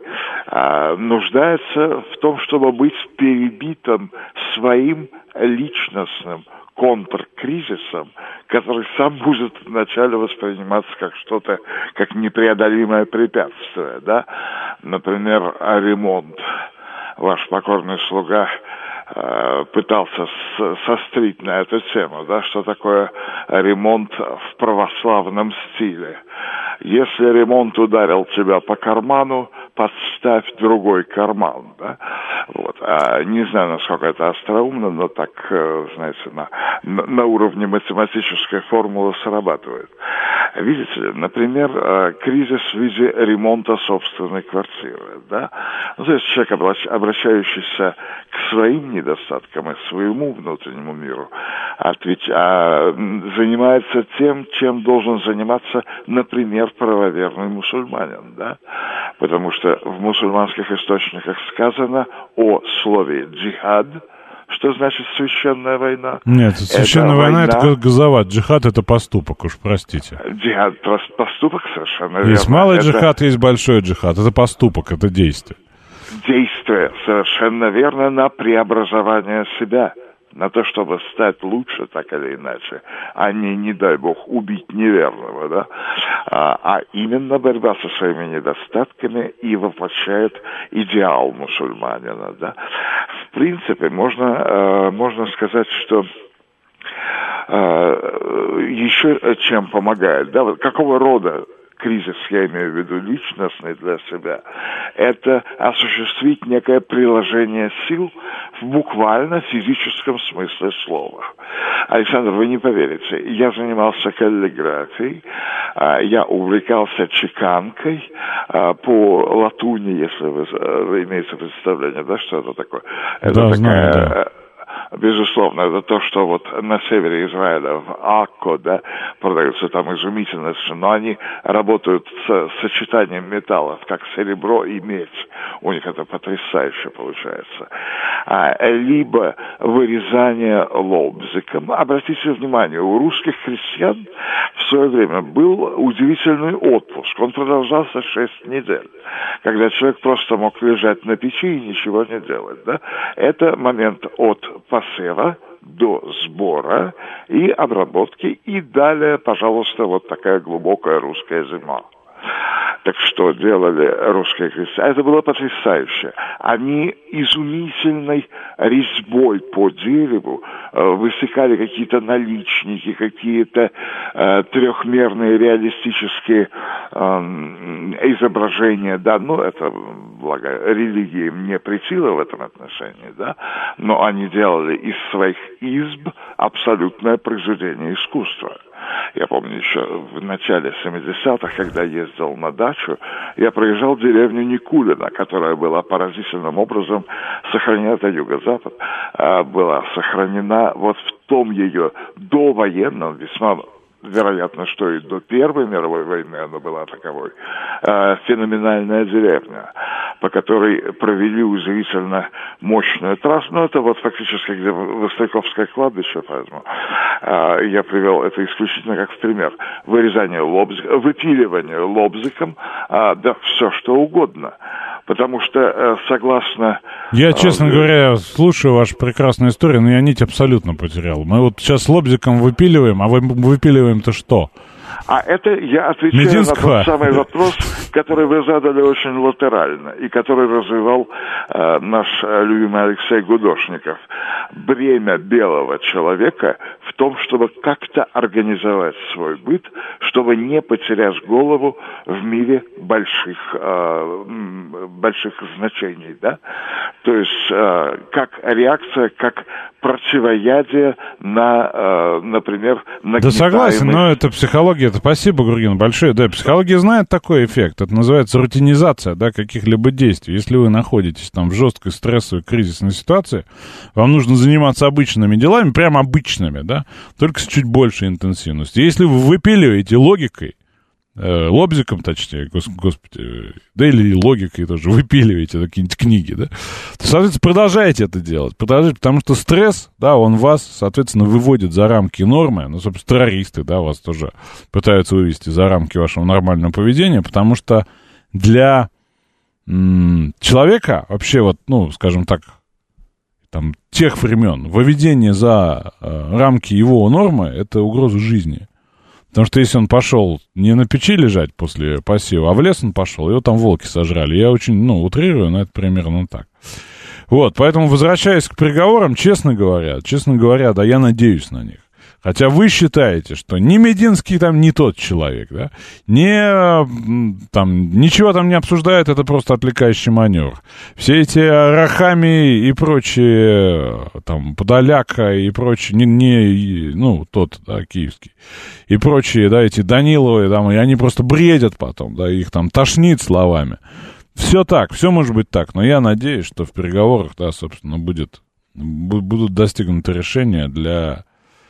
нуждается в том, чтобы быть перебитым своим личностным, контркризисом, который сам будет вначале восприниматься как что-то, как непреодолимое препятствие, да? Например, ремонт. Ваш покорный слуга пытался сострить на эту тему, да, что такое ремонт в православном стиле. Если ремонт ударил тебя по карману, подставь другой карман, да. Вот. Не знаю, насколько это остроумно, но так, знаете, на уровне математической формулы срабатывает. Видите ли, например, кризис в виде ремонта собственной квартиры, да. Ну, то есть человек, обращающийся к своим недостаткам и своему внутреннему миру, занимается тем, чем должен заниматься, например, правоверный мусульманин, да. Потому что в мусульманских источниках сказано о слове «джихад». Что значит священная война? Нет, священная война это газовать. Джихад это поступок, уж простите. Джихад поступок, совершенно верно. Есть малый джихад, есть большой джихад. Это поступок, это действие. Действие, совершенно верно, на преобразование себя. На то, чтобы стать лучше, так или иначе, а не дай бог, убить неверного, да, а именно борьба со своими недостатками и воплощает идеал мусульманина, да. В принципе, можно сказать, что еще чем помогает, да, вот какого рода кризис, я имею в виду личностный для себя, это осуществить некое приложение сил в буквально физическом смысле слова. Александр, вы не поверите, я занимался каллиграфией, я увлекался чеканкой по латуни, если вы имеете представление, да, что это такое? Это да, такая... знаю, да. Безусловно, это то, что вот на севере Израиля, в Акко, да, продаются там изумительно, но они работают с сочетанием металлов, как серебро и медь. У них это потрясающе получается. Либо вырезание лобзиком. Обратите внимание, у русских крестьян в свое время был удивительный отпуск. Он продолжался 6 недель, когда человек просто мог лежать на печи и ничего не делать, да. Это момент от посева до сбора и обработки, и далее, пожалуйста, вот такая глубокая русская зима. Так что делали русские крестьяне? Это было потрясающе. Они изумительной резьбой по дереву высекали какие-то наличники, какие-то трехмерные реалистические изображения, да, ну, это, благо, религия им не претила в этом отношении, да, но они делали из своих изб абсолютное произведение искусства. Я помню еще в начале 70-х, когда ездил на дачу, я проезжал деревню Никулино, которая была поразительным образом сохранена, это юго-запад, была сохранена вот в том ее довоенном, весьма вероятно, что и до Первой мировой войны она была таковой, феноменальная деревня, по которой провели удивительно мощную трассу. Ну, это вот фактически где Востряковское кладбище, поэтому я привел это исключительно как в пример. Вырезание лобзика, выпиливание лобзиком, да, все что угодно. Потому что, согласно... Я, честно говоря, слушаю вашу прекрасную историю, но я нить абсолютно потерял. Мы вот сейчас лобзиком выпиливаем, а выпиливаем-то что? А это я отвечаю Мединского. На тот самый вопрос, который вы задали очень латерально, и который развивал наш любимый Алексей Гудошников. Бремя белого человека в том, чтобы как-то организовать свой быт, чтобы не потерять голову в мире больших значений, да? То есть как реакция, как противоядие на, например, нагнетаемый... Да согласен, но это психология, это спасибо, Гурген, большое. Да, психология знает такой эффект. Это называется рутинизация, да, каких-либо действий. Если вы находитесь там в жесткой стрессовой кризисной ситуации, вам нужно заниматься обычными делами, прям обычными, да, только с чуть большей интенсивностью. Если вы выпиливаете логикой, лобзиком, точнее, господи, да или логикой тоже, выпиливаете какие-нибудь книги, да, то, соответственно, продолжайте это делать, потому что стресс, да, он вас, соответственно, выводит за рамки нормы, ну, собственно, террористы, да, вас тоже пытаются вывести за рамки вашего нормального поведения, потому что для человека вообще вот, ну, скажем так, там, тех времен, выведение за рамки его нормы, это угроза жизни. Потому что если он пошел не на печи лежать после посева, а в лес он пошел, его там волки сожрали. Я очень, утрирую, но это примерно так. Вот, поэтому, возвращаясь к переговорам, честно говоря, да, я надеюсь на них. Хотя вы считаете, что ни Мединский там не тот человек, да, ничего там не обсуждает, это просто отвлекающий маневр. Все эти Рахами и прочие, там, Подоляка и прочие, тот, да, киевский, и прочие, да, эти Даниловы, там, и они просто бредят потом, да, их там тошнит словами. Все так, все может быть так, но я надеюсь, что в переговорах, да, собственно, будут достигнуты решения для...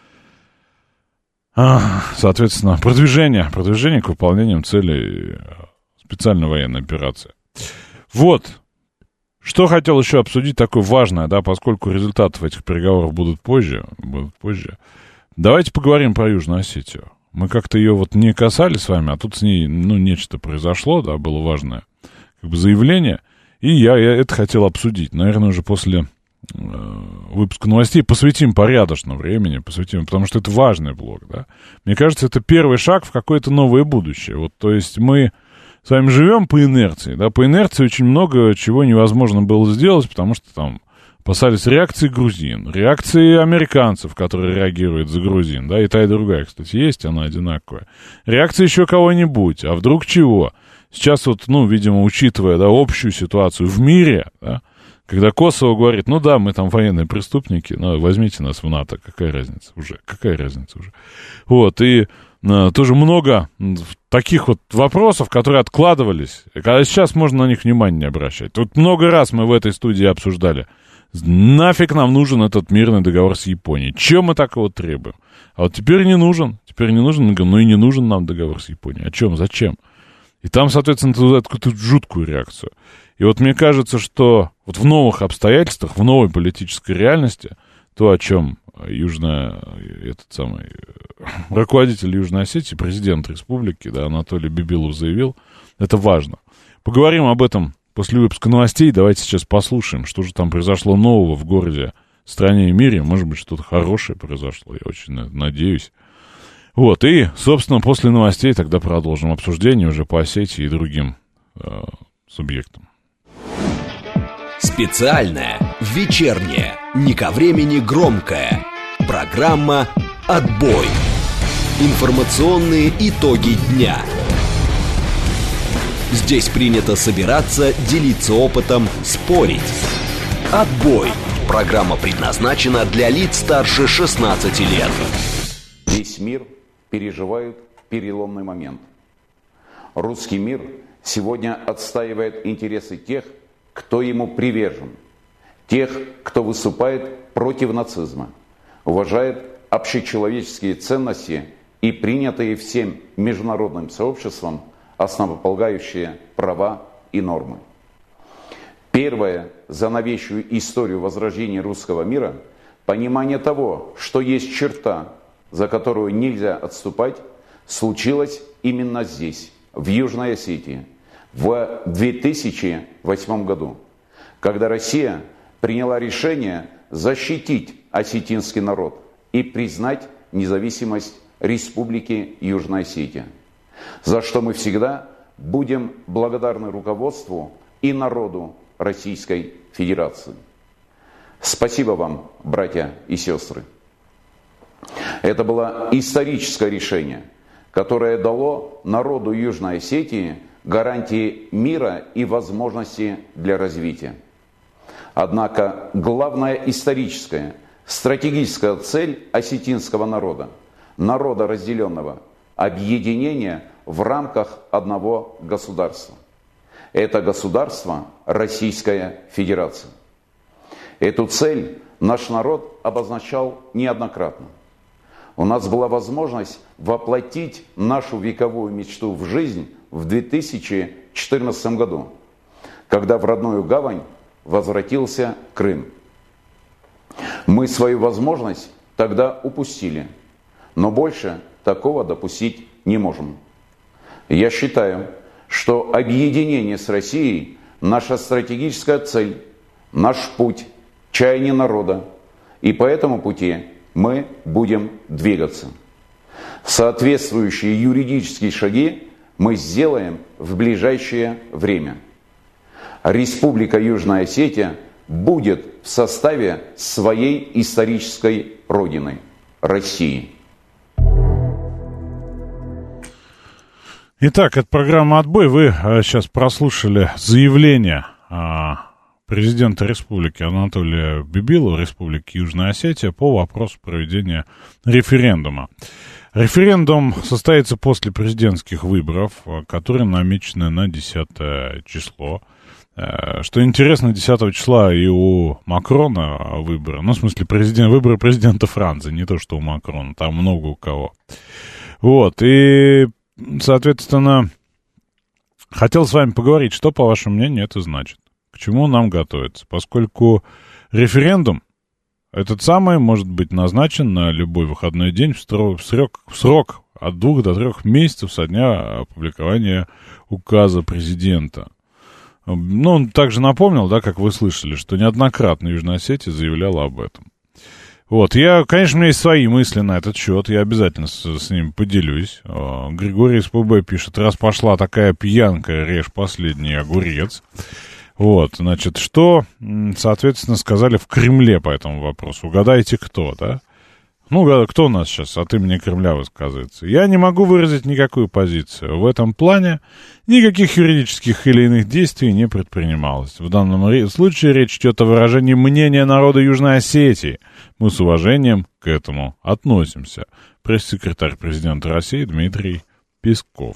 соответственно, продвижение к выполнению целей специальной военной операции. Вот. Что хотел еще обсудить такое важное, да, поскольку результатов этих переговоров будут позже. Давайте поговорим про Южную Осетию. Мы как-то ее вот не касались с вами, а тут с ней, нечто произошло, да, было важное заявление. И я это хотел обсудить. Наверное, уже после... выпуск новостей посвятим порядочно времени, потому что это важный блок, да. Мне кажется, это первый шаг в какое-то новое будущее. Вот, то есть мы с вами живем по инерции, да, по инерции очень много чего невозможно было сделать, потому что там опасались реакции грузин, реакции американцев, которые реагируют за грузин, да, и та, и другая, кстати, есть, она одинаковая. Реакция еще кого-нибудь, а вдруг чего? Сейчас вот, видимо, учитывая, да, общую ситуацию в мире, да, когда Косово говорит, мы там военные преступники, возьмите нас в НАТО, какая разница уже. Вот, и тоже много таких вот вопросов, которые откладывались, а сейчас можно на них внимания не обращать. Вот много раз мы в этой студии обсуждали, нафиг нам нужен этот мирный договор с Японией, чем мы так его требуем? А вот теперь не нужен, и не нужен нам договор с Японией. О чем, зачем? И там, соответственно, туда какую-то жуткую реакцию. И вот мне кажется, что вот в новых обстоятельствах, в новой политической реальности, то, о чем руководитель Южной Осетии, президент республики, да, Анатолий Бибилов заявил, это важно. Поговорим об этом после выпуска новостей. Давайте сейчас послушаем, что же там произошло нового в городе, стране и мире. Может быть, что-то хорошее произошло, я очень надеюсь. Вот, и, собственно, после новостей тогда продолжим обсуждение уже по Осетии и другим субъектам. Специальная, вечерняя, не ко времени громкая. Программа «Отбой». Информационные итоги дня. Здесь принято собираться, делиться опытом, спорить. «Отбой». Программа предназначена для лиц старше 16 лет. Весь мир переживает переломный момент. Русский мир сегодня отстаивает интересы тех, кто ему привержен, тех, кто выступает против нацизма, уважает общечеловеческие ценности и принятые всем международным сообществом основополагающие права и нормы. Первое за новейшую историю возрождения русского мира понимание того, что есть черта, за которую нельзя отступать, случилось именно здесь, в Южной Осетии, в 2008 году, когда Россия приняла решение защитить осетинский народ и признать независимость Республики Южная Осетия, за что мы всегда будем благодарны руководству и народу Российской Федерации. Спасибо вам, братья и сестры. Это было историческое решение, которое дало народу Южной Осетии гарантии мира и возможности для развития. Однако главная историческая, стратегическая цель осетинского народа, народа разделенного, объединение в рамках одного государства. Это государство Российская Федерация. Эту цель наш народ обозначал неоднократно. У нас была возможность воплотить нашу вековую мечту в жизнь в 2014 году, когда в родную гавань возвратился Крым. Мы свою возможность тогда упустили, но больше такого допустить не можем. Я считаю, что объединение с Россией – наша стратегическая цель, наш путь чаяния народа. И по этому пути мы будем двигаться. Соответствующие юридические шаги мы сделаем в ближайшее время. Республика Южная Осетия будет в составе своей исторической родины – России. Итак, это программа «Отбой». Вы сейчас прослушали заявление президента Республики Анатолия Бибилова, Республики Южная Осетия, по вопросу проведения референдума. Референдум состоится после президентских выборов, которые намечены на 10 число. Что интересно, 10 числа и у Макрона выборы, ну, в смысле, выборы президента Франции, не то, что у Макрона, там много у кого. Вот, и, соответственно, хотел с вами поговорить, что, по вашему мнению, это значит, к чему нам готовиться, поскольку референдум этот самый может быть назначен на любой выходной день в срок от 2 до 3 месяцев со дня опубликования указа президента. Ну, он также напомнил, да, как вы слышали, что неоднократно Южная Осетия заявляла об этом. Вот, конечно, у меня есть свои мысли на этот счет, я обязательно с ним поделюсь. Григорий из ПБ пишет: раз пошла такая пьянка, режь последний огурец. Вот, значит, что, соответственно, сказали в Кремле по этому вопросу? Угадайте, кто, да? Ну, кто у нас сейчас от имени Кремля высказывается? Я не могу выразить никакую позицию. В этом плане никаких юридических или иных действий не предпринималось. В данном случае речь идет о выражении мнения народа Южной Осетии. Мы с уважением к этому относимся. Пресс-секретарь президента России Дмитрий Песков.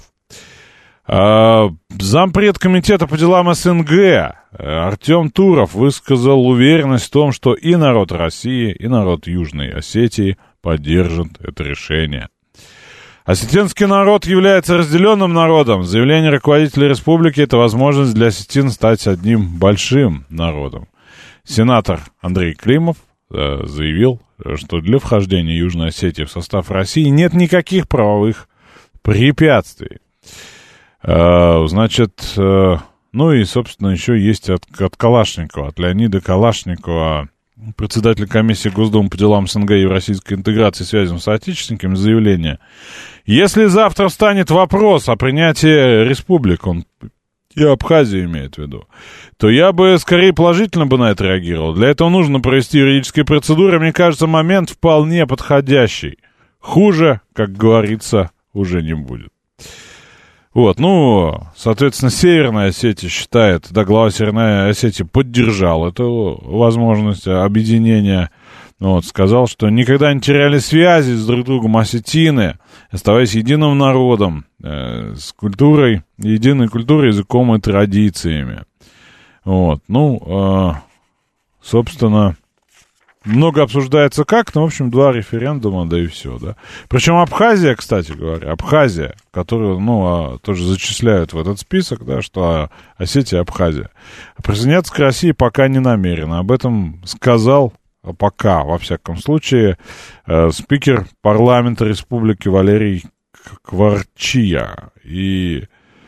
Зампред комитета по делам СНГ Артем Туров высказал уверенность в том, что и народ России, и народ Южной Осетии поддержат это решение. Осетинский народ является разделенным народом. Заявление руководителя республики – это возможность для осетин стать одним большим народом. Сенатор Андрей Климов заявил, что для вхождения Южной Осетии в состав России нет никаких правовых препятствий. Значит, ну и, собственно, еще есть от Калашникова, от Леонида Калашникова, председателя комиссии Госдумы по делам СНГ и евразийской интеграции и связям с соотечественниками, заявление: если завтра встанет вопрос о принятии республик, он и Абхазию имеет в виду, то я бы скорее положительно бы на это реагировал. Для этого нужно провести юридические процедуры. Мне кажется, момент вполне подходящий. Хуже, как говорится, уже не будет. Вот, ну, соответственно, Северная Осетия считает, да, глава Северной Осетии поддержал эту возможность объединения. Вот, сказал, что никогда не теряли связи с друг другом осетины, оставаясь единым народом, с культурой, единой культурой, языком и традициями. Вот, ну, собственно, много обсуждается как, ну, в общем, 2 референдума, да и все, да. Причем Абхазия, кстати говоря, Абхазия, которую, ну, тоже зачисляют в этот список, да, что Осетия, Абхазия, присоединяться к России пока не намерена. Об этом сказал пока, во всяком случае, спикер парламента республики Валерий Кварчия. И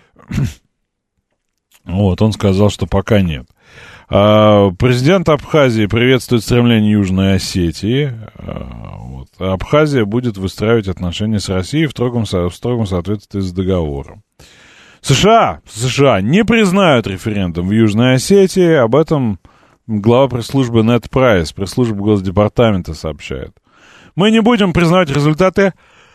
вот, он сказал, что пока нет. Президент Абхазии приветствует стремление Южной Осетии. Вот. Абхазия будет выстраивать отношения с Россией в строгом соответствии с договором. США не признают референдум в Южной Осетии. Об этом глава пресс-службы Нед Прайс, пресс-служба Госдепартамента, сообщает. Мы не будем признавать результаты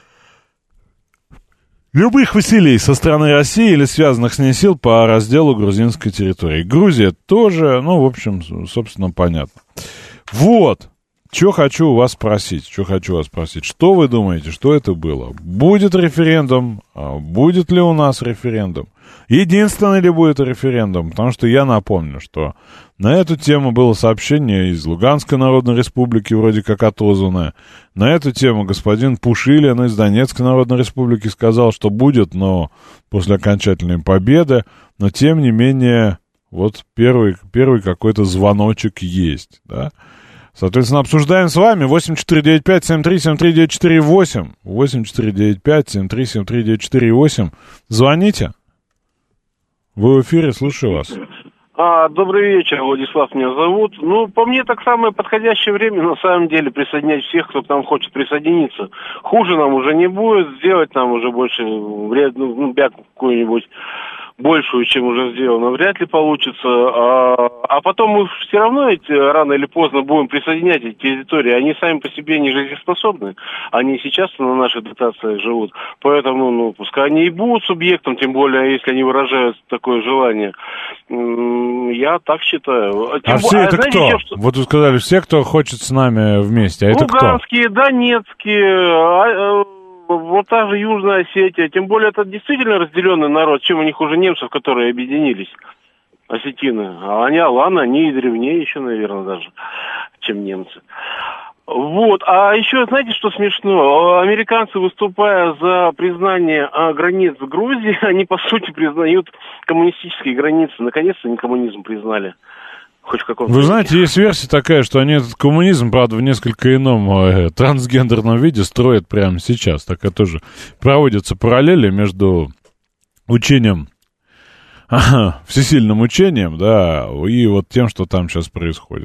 любых усилий со стороны России или связанных с ней сил по разделу грузинской территории. Грузия тоже, ну, в общем, собственно, понятно. Вот, что хочу у вас спросить. Что вы думаете, что это было? Будет референдум? Будет ли у нас референдум? Единственный ли будет референдум? Потому что я напомню, что на эту тему было сообщение из Луганской Народной Республики, вроде как отозванное. На эту тему господин Пушилин из Донецкой Народной Республики сказал, что будет, но после окончательной победы. Но, тем не менее, вот первый какой-то звоночек есть, да? Соответственно, обсуждаем с вами 8495-7373-948. 8495-7373-948. Звоните. Вы в эфире, слушаю вас. Добрый вечер, Владислав меня зовут. Ну, по мне, так самое подходящее время, на самом деле, присоединять всех, кто к нам хочет присоединиться. Хуже нам уже не будет, сделать нам уже больше вряд ли, бяку какую-нибудь большую, чем уже сделано, вряд ли получится. А потом мы все равно рано или поздно будем присоединять эти территории. Они сами по себе не жизнеспособны. Они сейчас на наших дотациях живут. Поэтому, пускай они и будут субъектом, тем более, если они выражают такое желание. Я так считаю. Все это кто? Вот вы сказали, все, кто хочет с нами вместе. А это кто? Луганские, Донецкие, вот та же Южная Осетия. Тем более, это действительно разделенный народ, чем у них уже немцев, которые объединились, осетины. А они и древнее еще, наверное, даже, чем немцы. Вот. А еще, знаете, что смешно? Американцы, выступая за признание границ Грузии, они, по сути, признают коммунистические границы. Наконец-то они коммунизм признали. Хоть в каком-то Вы знаете, есть версия такая, что они этот коммунизм, правда, в несколько ином трансгендерном виде строят прямо сейчас. Такая тоже проводятся параллели между учением, всесильным учением, да, и вот тем, что там сейчас происходит.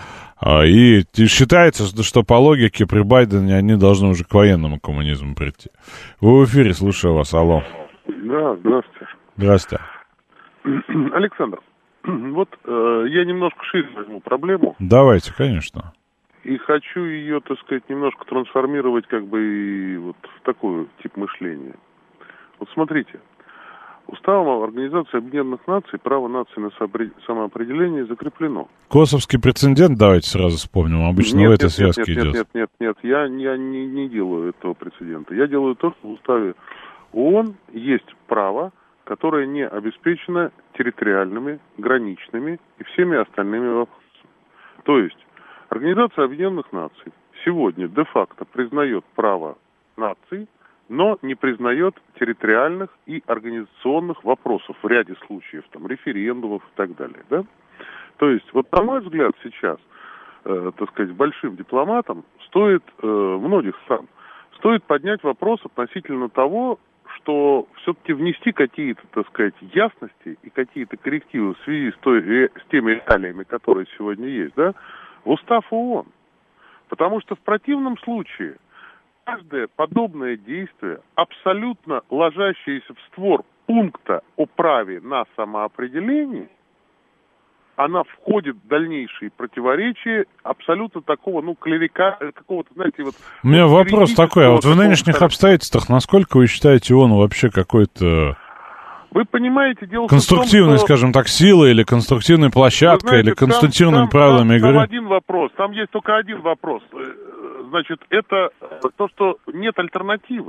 И считается, что по логике при Байдене они должны уже к военному коммунизму прийти. Вы в эфире, слушаю вас, алло. Да, здравствуйте. Здравствуйте. Александр, вот я немножко шире возьму проблему. Давайте, конечно. И хочу ее, так сказать, немножко трансформировать как бы и вот в такой тип мышления. Вот смотрите. Уставом Организации Объединенных Наций право нации на самоопределение закреплено. Косовский прецедент, давайте сразу вспомним. Обычно в этой связке идет. Нет, я не делаю этого прецедента. Я делаю то, что в уставе ООН есть право, которое не обеспечено территориальными, граничными и всеми остальными вопросами. То есть Организация Объединенных Наций сегодня де-факто признает право наций, но не признает территориальных и организационных вопросов в ряде случаев, там, референдумов и так далее, да? То есть, вот на мой взгляд, сейчас, так сказать, большим дипломатам стоит, многих стран, стоит поднять вопрос относительно того, что все-таки внести какие-то, так сказать, ясности и какие-то коррективы в связи с теми реалиями, которые сегодня есть, да, в устав ООН. Потому что в противном случае каждое подобное действие, абсолютно ложащееся в створ пункта о праве на самоопределение, она входит в дальнейшие противоречия абсолютно такого, клерика, какого-то, знаете, вот... У меня вопрос такой, а вот в нынешних обстоятельствах, насколько вы считаете ООН вообще какой-то... Вы понимаете, дело конструктивной, в том, что... скажем так, силой, или конструктивной площадкой, знаете, или конструктивными правилами игры? Там один вопрос, там есть только один вопрос. Значит, это то, что нет альтернативы.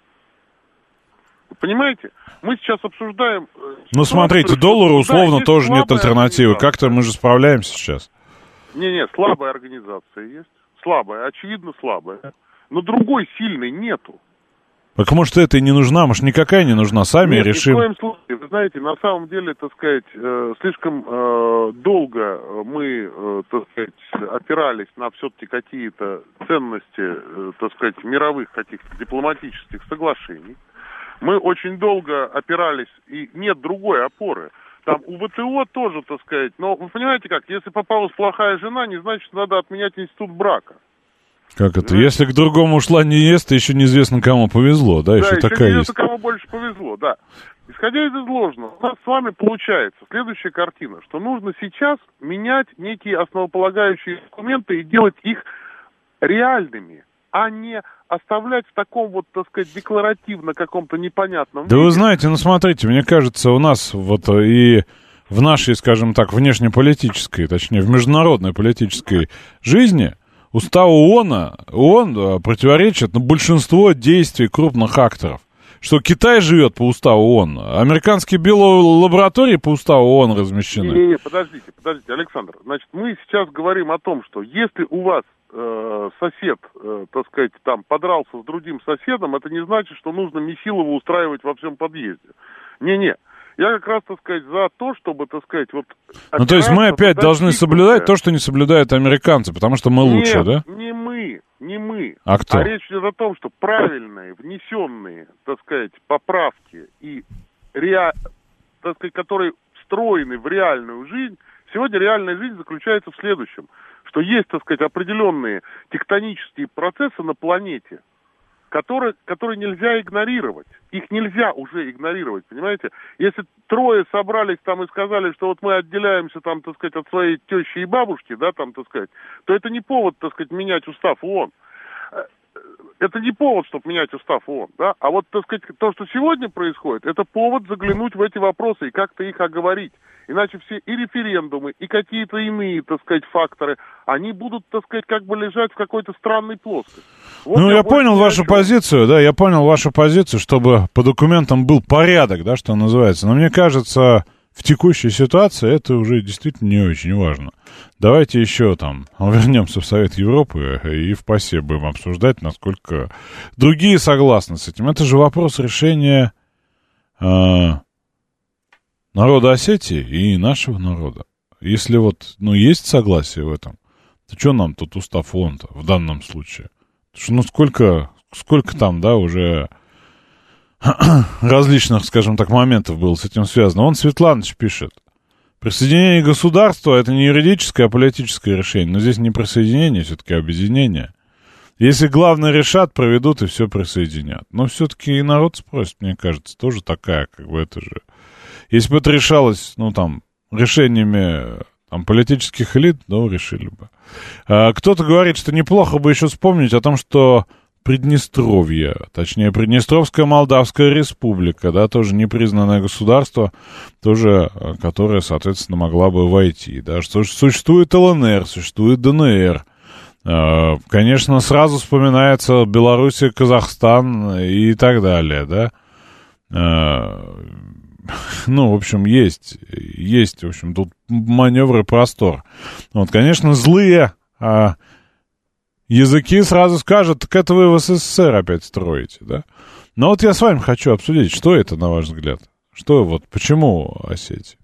Вы понимаете? Мы сейчас обсуждаем... Ну, смотрите, доллару условно тоже нет альтернативы. Как-то мы же справляемся сейчас. Не, слабая организация есть. Слабая, очевидно слабая. Но другой сильной нету. Так может, это и не нужна, может, никакая не нужна, сами Нет, решим. Ни в коем случае. Вы знаете, на самом деле, так сказать, слишком долго мы, так сказать, опирались на все-таки какие-то ценности, так сказать, мировых каких-то дипломатических соглашений. Мы очень долго опирались, и нет другой опоры. Там у ВТО тоже, так сказать, но вы понимаете как, если попалась плохая жена, не значит, что надо отменять институт брака. Как это? Если к другому ушла невеста, еще неизвестно, кому повезло, да? Еще такая неизвестно, есть. кому больше повезло, да. Исходя из изложенного, у нас с вами получается следующая картина, что нужно сейчас менять некие основополагающие документы и делать их реальными, а не оставлять в таком вот, так сказать, декларативно каком-то непонятном Да виде. вы знаете, смотрите, мне кажется, у нас вот и в нашей, скажем так, внешнеполитической, точнее, в международной политической жизни уставу ООН противоречит большинство действий крупных акторов. Что Китай живет по уставу ООН, американские биолаборатории по уставу ООН размещены. Не, подождите, Александр. Значит, мы сейчас говорим о том, что если у вас сосед, так сказать, там подрался с другим соседом, это не значит, что нужно Месилова устраивать во всем подъезде. Не. Я как раз, так сказать, за то, чтобы, так сказать, вот... Ну, то есть мы опять должны соблюдать то, что не соблюдают американцы, потому что мы лучше, Нет, да? не мы. А кто? А речь идет о том, что правильные, внесенные, так сказать, поправки и, так сказать, которые встроены в реальную жизнь. Сегодня реальная жизнь заключается в следующем, что есть, так сказать, определенные тектонические процессы на планете, которые нельзя игнорировать. Их нельзя уже игнорировать, понимаете? Если трое собрались там и сказали, что вот мы отделяемся там, так сказать, от своей тещи и бабушки, да, там, так сказать, то это не повод, так сказать, менять устав ООН. Это не повод, чтобы менять устав ООН, да? А вот, так сказать, то, что сегодня происходит, это повод заглянуть в эти вопросы и как-то их оговорить. Иначе все и референдумы, и какие-то иные, так сказать, факторы, они будут, так сказать, как бы лежать в какой-то странной плоскости. Вот ну, я понял вашу позицию, да, я понял вашу позицию, чтобы по документам был порядок, да, что называется. Но мне кажется, в текущей ситуации это уже действительно не очень важно. Давайте еще там вернемся в Совет Европы и в ПАСЕ будем обсуждать, насколько другие согласны с этим. Это же вопрос решения народа Осетии и нашего народа. Если вот, ну, есть согласие в этом, то что нам тут устав ООН-то в данном случае? Потому что, ну, сколько там, да, уже различных, скажем так, моментов было с этим связано. Он Светланович пишет. Присоединение государства — это не юридическое, а политическое решение. Но здесь не присоединение, все-таки объединение. Если главное решат, проведут и все присоединят. Но все-таки и народ спросит, мне кажется, тоже такая, как бы это же... Если бы это решалось, ну, там, решениями там, политических элит, ну, решили бы. Кто-то говорит, что неплохо бы еще вспомнить о том, что Приднестровье, точнее, Приднестровская Молдавская Республика, да, тоже непризнанное государство, тоже, которое, соответственно, могла бы войти, да, что существует ЛНР, существует ДНР, конечно, сразу вспоминается Белоруссия, Казахстан и так далее, да, ну, в общем, есть, в общем, тут маневр и простор. Вот, конечно, злые языки сразу скажут, так это вы в СССР опять строите, да? Но вот я с вами хочу обсудить, что это, на ваш взгляд? Что вот, почему Осетия?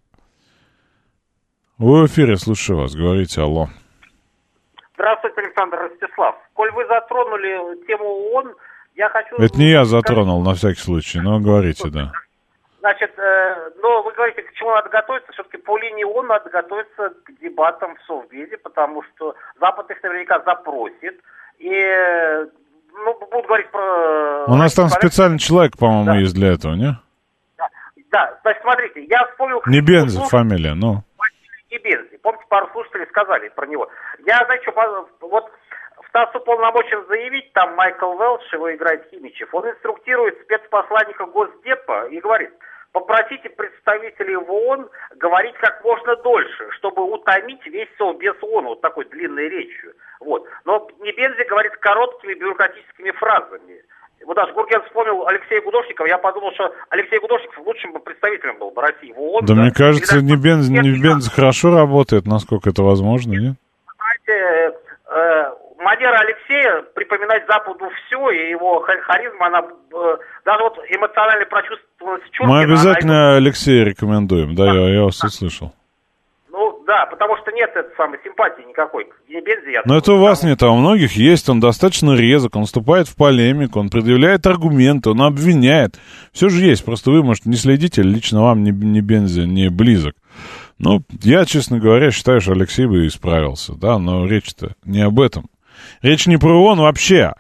Вы в эфире, слушаю вас, говорите, алло. Здравствуйте, Александр, Ростислав. Коль вы затронули тему ООН, я хочу... Это не я затронул, на всякий случай, но говорите, да. Значит, но вы говорите, к чему надо готовиться, все-таки по линии ООН надо готовиться к дебатам в Совбезе, потому что Запад их наверняка запросит, и, ну, будут говорить про... У нас там специальный человек, по-моему, да, есть для этого, не? Да, значит, смотрите, я вспомнил... Не Бензи фамилия, ну. Не Бензи, помните, пару слушателей сказали про него. Я, знаете, что, вот... В ТАСС уполномочен заявить, там Майкл Велш, его играет Химичев, он инструктирует спецпосланника Госдепа и говорит, попросите представителей в ООН говорить как можно дольше, чтобы утомить весь Совбез ООН вот такой длинной речью. Вот. Но Небензи говорит короткими бюрократическими фразами. Вот даже Гурген вспомнил Алексея Гудошникова, я подумал, что Алексей Гудошников лучшим бы представителем был бы России в ООН. Да, мне кажется, Небензи хорошо работает, насколько это возможно, нет? Знаете, манера Алексея припоминать Западу все, и его харизма, она даже вот эмоциональная прочувствованность Чуркина... Мы обязательно Алексея рекомендуем, да, я вас услышал. Ну, да, потому что нет этой самой симпатии никакой к Небензи. Но это у вас нет, а у многих есть, он достаточно резок, он вступает в полемику, он предъявляет аргументы, он обвиняет. Все же есть, просто вы, может, не следите, лично вам Небензи не близок. Ну, я, честно говоря, считаю, что Алексей бы исправился, да, но речь-то не об этом. Речь не про ООН вообще.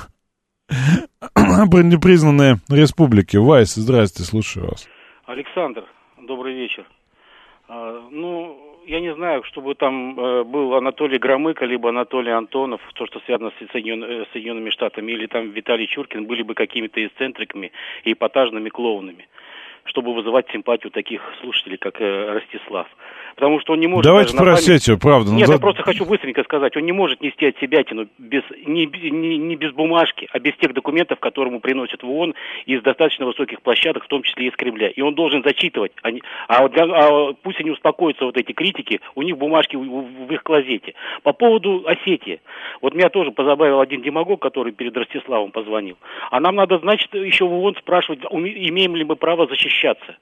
Про непризнанные республики. Вайс, здрасте, слушаю вас. Александр, добрый вечер. Ну, я не знаю, чтобы там был Анатолий Громыко, либо Анатолий Антонов, то, что связано с Соединенными Штатами, или там Виталий Чуркин, были бы какими-то эксцентриками и эпатажными клоунами, чтобы вызывать симпатию таких слушателей, как Ростислав. Потому что он не может... Давайте про Осетию, правда. Нет, я просто хочу быстренько сказать, он не может нести от себя не без бумажки, а без тех документов, которые ему приносят в ООН из достаточно высоких площадок, в том числе и из Кремля. И он должен зачитывать. Пусть они успокоятся, вот эти критики, у них бумажки в их клозете. По поводу Осетии. Вот меня тоже позабавил один демагог, который перед Ростиславом позвонил. А нам надо, значит, еще в ООН спрашивать, имеем ли мы право защищаться.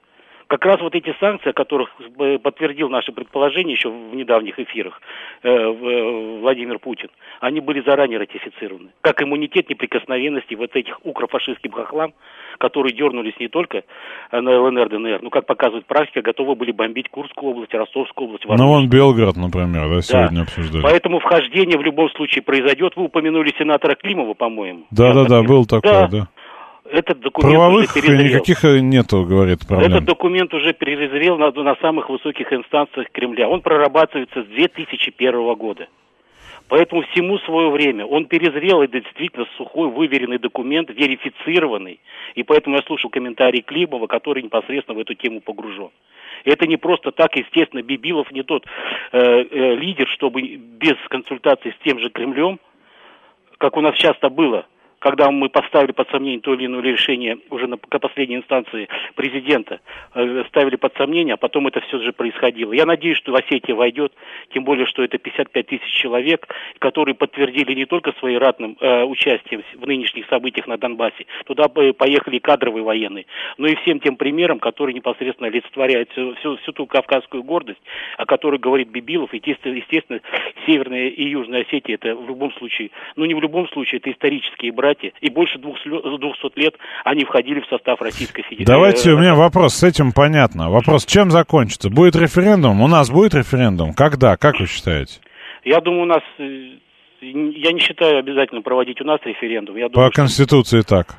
Как раз вот эти санкции, о которых подтвердил наши предположения еще в недавних эфирах Владимир Путин, они были заранее ратифицированы. Как иммунитет неприкосновенности вот этих укрофашистским хохлам, которые дернулись не только на ЛНР, ДНР, но, как показывает практика, готовы были бомбить Курскую область, Ростовскую область, Воронежскую. Ну, вон Белград, например, да, сегодня обсуждали. Поэтому вхождение в любом случае произойдет. Вы упомянули сенатора Климова, по-моему. Да, был такой, да. Этот документ правовых уже перезрел. Никаких нету, говорит, проблем. Этот документ уже перезрел на самых высоких инстанциях Кремля. Он прорабатывается с 2001 года. Поэтому всему свое время. Он перезрел, это действительно сухой, выверенный документ, верифицированный. И поэтому я слушал комментарии Климова, который непосредственно в эту тему погружен. Это не просто так, естественно, Бибилов не тот лидер, чтобы без консультации с тем же Кремлем, как у нас часто было, когда мы поставили под сомнение то или иное решение уже на последней инстанции президента, ставили под сомнение, а потом это все же происходило. Я надеюсь, что Осетия войдет, тем более, что это 55 тысяч человек, которые подтвердили не только своим ратным участием в нынешних событиях на Донбассе, туда поехали кадровые военные, но и всем тем примерам, которые непосредственно олицетворяют всю ту кавказскую гордость, о которой говорит Бибилов. Естественно, Северная и Южная Осетия, это в любом случае, не в любом случае, это исторические братья, и больше 200 лет они входили в состав Российской Федерации. Давайте, у меня вопрос, с этим понятно. Вопрос, чем закончится? Будет референдум? У нас будет референдум? Когда? Как вы считаете? Я думаю, у нас... Я не считаю обязательно проводить у нас референдум. Я думаю, по Конституции так?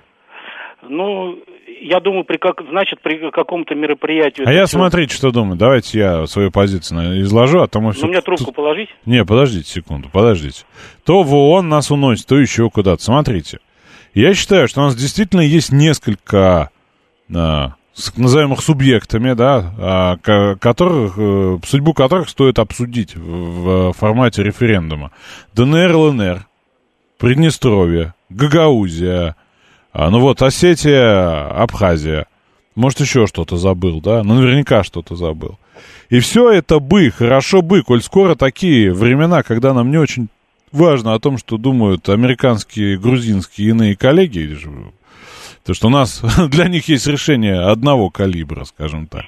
Я думаю, при каком-то мероприятии... А я, смотрите, что думаю. Давайте я свою позицию изложу, а то мы все... мне трубку положить? Не, подождите секунду, подождите. То в ООН нас уносит, то еще куда-то. Смотрите. Я считаю, что у нас действительно есть несколько, назовем их субъектами, да, судьбу которых стоит обсудить в формате референдума. ДНР, ЛНР, Приднестровье, Гагаузия, Осетия, Абхазия. Может, еще что-то забыл, да? Наверняка что-то забыл. И все это хорошо бы, коль скоро такие времена, когда нам не очень важно о том, что думают американские, грузинские и иные коллеги, потому что у нас для них есть решение одного калибра, скажем так.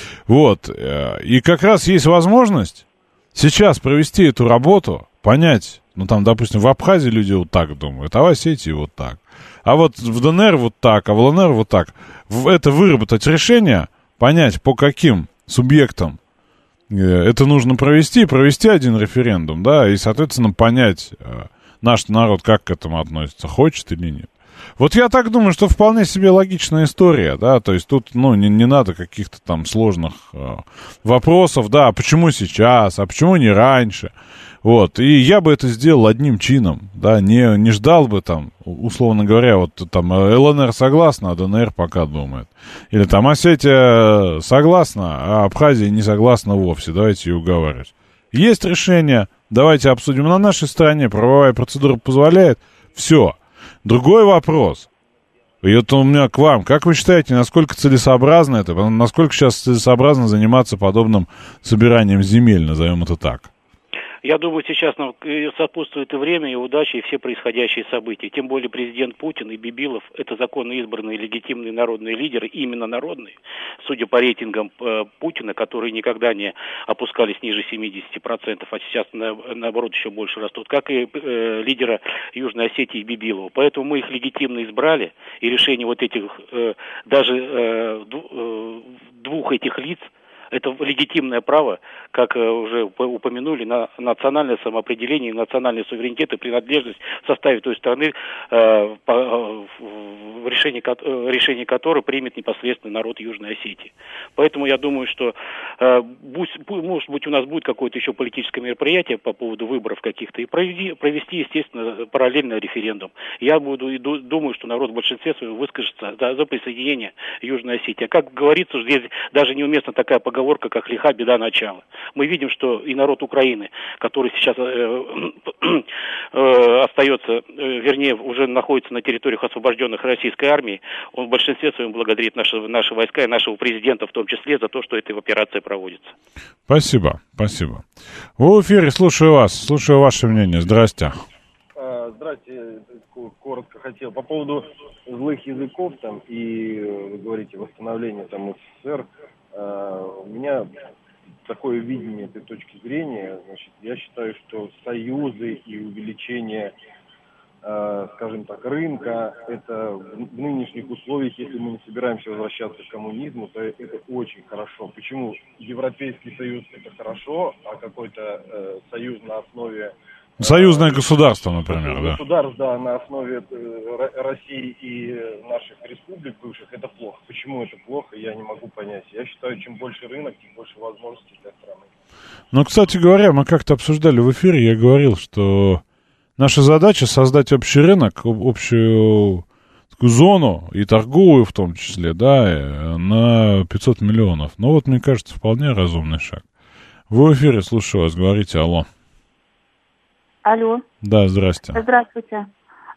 И как раз есть возможность сейчас провести эту работу, понять, допустим, в Абхазии люди вот так думают, а в Осетии вот так. А вот в ДНР вот так, а в ЛНР вот так. Это выработать решение, понять, по каким субъектам это нужно провести один референдум, да, и, соответственно, понять, наш народ как к этому относится, хочет или нет. Я так думаю, что вполне себе логичная история, да, то есть тут, не надо каких-то там сложных вопросов, да, а почему сейчас, а почему не раньше, и я бы это сделал одним чином, да, не ждал бы там, условно говоря, ЛНР согласна, а ДНР пока думает, или там Осетия согласна, а Абхазия не согласна вовсе, давайте ее уговаривать. Есть решение, давайте обсудим на нашей стороне, правовая процедура позволяет, все. Другой вопрос, и это у меня к вам, как вы считаете, насколько целесообразно это, насколько сейчас целесообразно заниматься подобным собиранием земель, назовем это так? Я думаю, сейчас нам сопутствует и время, и удача, и все происходящие события. Тем более президент Путин и Бибилов – это законно избранные, легитимные народные лидеры, именно народные, судя по рейтингам Путина, которые никогда не опускались ниже 70%, а сейчас, наоборот, еще больше растут, как и лидера Южной Осетии Бибилова. Поэтому мы их легитимно избрали, и решение этих, даже двух этих лиц, это легитимное право, как уже упомянули, на национальное самоопределение, национальный суверенитет и принадлежность в составе той страны, решение которой примет непосредственно народ Южной Осетии. Поэтому я думаю, что может быть у нас будет какое-то еще политическое мероприятие по поводу выборов каких-то и провести, естественно, параллельно референдум. Я думаю, что народ в большинстве своем выскажется за присоединение Южной Осетии. А как говорится, здесь даже неуместна такая поговорка, как «лиха беда начала». Мы видим, что и народ Украины, который сейчас остается, вернее, уже находится на территориях освобожденных российской армией, он в большинстве своем благодарит наши войска и нашего президента в том числе за то, что эта операция проводится. Спасибо. В эфире, слушаю вас, слушаю ваше мнение. Здрасте. Здрасте, коротко хотел. По поводу злых языков и, вы говорите, восстановления СССР, У меня такое видение этой точки зрения. Значит, я считаю, что союзы и увеличение, скажем так, рынка, это в нынешних условиях, если мы не собираемся возвращаться к коммунизму, то это очень хорошо. Почему Европейский Союз это хорошо, а какой-то союз на основе... Союзное государство, например, да. Государств, да, на основе России и наших республик бывших, это плохо. Почему это плохо, я не могу понять. Я считаю, чем больше рынок, тем больше возможностей для страны. Ну, кстати говоря, мы как-то обсуждали в эфире, я говорил, что наша задача создать общий рынок, общую такую зону, и торговую в том числе, да, на 500 миллионов. Ну, вот, мне кажется, вполне разумный шаг. Вы в эфире, слушаю вас, говорите, алло. Алло. Да, здрасте. Здравствуйте.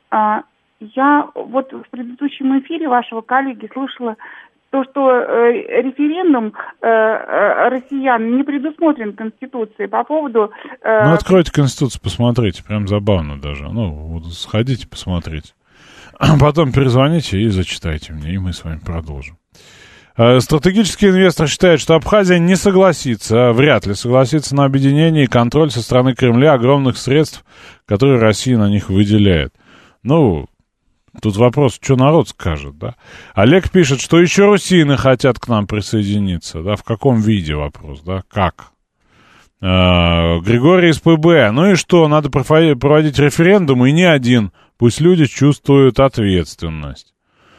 Я вот в предыдущем эфире вашего коллеги слышала то, что референдум россиян не предусмотрен Конституцией по поводу... Ну, откройте Конституцию, посмотрите, прям забавно даже. Ну, вот сходите, посмотрите. Потом перезвоните и зачитайте мне, и мы с вами продолжим. Стратегический инвестор считает, что Абхазия не согласится, вряд ли согласится на объединение и контроль со стороны Кремля огромных средств, которые Россия на них выделяет. Ну, тут вопрос, что народ скажет, да? Олег пишет, что еще русины хотят к нам присоединиться, да? В каком виде вопрос, да? Как? Григорий из ПБ. Ну и что, надо проводить референдум, и не один. Пусть люди чувствуют ответственность.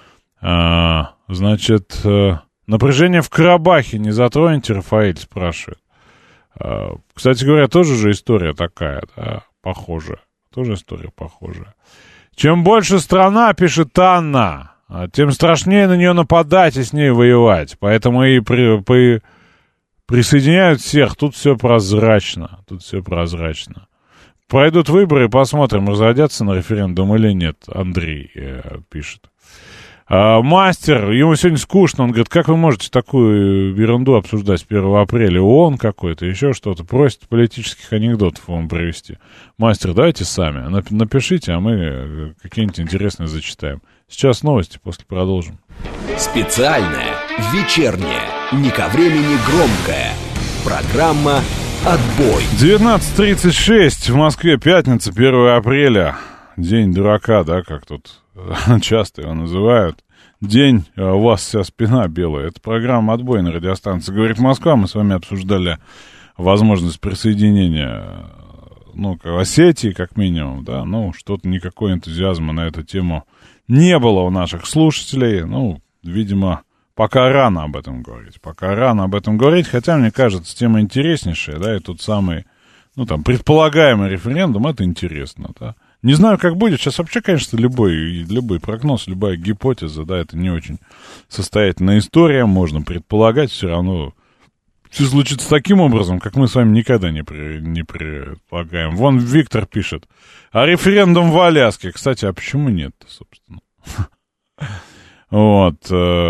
Значит... Напряжение в Карабахе не затронете, Рафаэль спрашивает. Кстати говоря, тоже же история такая, да, похожая. Тоже история похожая. Чем больше страна, пишет Анна, тем страшнее на нее нападать и с ней воевать. Поэтому и присоединяют всех. Тут все прозрачно. Тут все прозрачно. Пройдут выборы, посмотрим, разродятся на референдум или нет. Андрей пишет. Мастер, ему сегодня скучно, он говорит, как вы можете такую ерунду обсуждать с 1 апреля? ООН какой-то, еще что-то, просит политических анекдотов вам привести. Мастер, давайте сами, напишите, а мы какие-нибудь интересные зачитаем. Сейчас новости, после продолжим. Специальная, вечерняя, не ко времени громкая. Программа «Отбой». 19:36, в Москве пятница, 1 апреля. День дурака, да, как тут часто его называют. День, у вас вся спина белая. Это программа «Отбой» на радиостанции «Говорит Москва». Мы с вами обсуждали возможность присоединения, ну, к Осетии, как минимум, да. Ну, что-то никакой энтузиазма на эту тему не было у наших слушателей. Ну, видимо, пока рано об этом говорить. Пока рано об этом говорить, хотя, мне кажется, тема интереснейшая, да, и тот самый, ну, там, предполагаемый референдум, это интересно, да. Не знаю, как будет. Сейчас вообще, конечно, любой прогноз, любая гипотеза, да, это не очень состоятельная история. Можно предполагать, все равно все случится таким образом, как мы с вами никогда не предполагаем. Вон Виктор пишет. А референдум в Аляске? Кстати, а почему нет-то, собственно? Вот.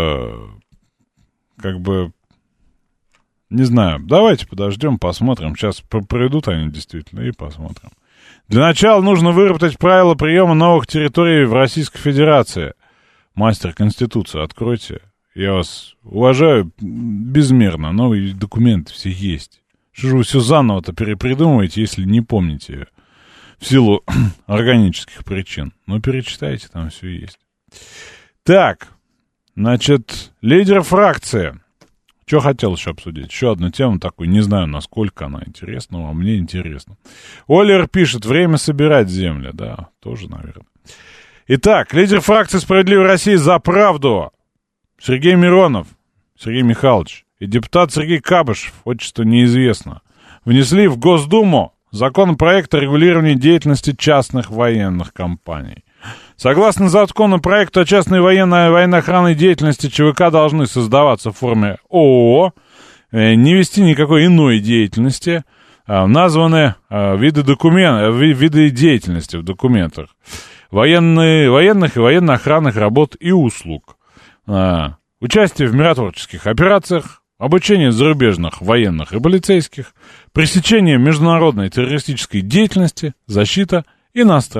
Как бы... Не знаю. Давайте подождем, посмотрим. Сейчас пройдут они действительно и посмотрим. Для начала нужно выработать правила приема новых территорий в Российской Федерации. Мастер Конституции, откройте. Я вас уважаю безмерно. Новые документы все есть. Что же вы все заново-то перепридумываете, если не помните в силу органических причин? Ну, перечитайте, там все есть. Так, значит, лидер фракции. Что хотел еще обсудить? Еще одну тему такую, не знаю, насколько она интересна, а мне интересно. Олер пишет, время собирать земли, да, тоже, наверное. Итак, лидер фракции «Справедливой России за правду» Сергей Миронов, Сергей Михайлович, и депутат Сергей Кабышев, отчество неизвестно, внесли в Госдуму законопроект о регулировании деятельности частных военных компаний. Согласно законопроекту о частной военно-охранной деятельности, ЧВК должны создаваться в форме ООО, не вести никакой иной деятельности. Названы виды деятельности в документах. Военных и военно-охранных работ и услуг. Участие в миротворческих операциях, обучение зарубежных военных и полицейских, пресечение международной террористической деятельности, защита иностранных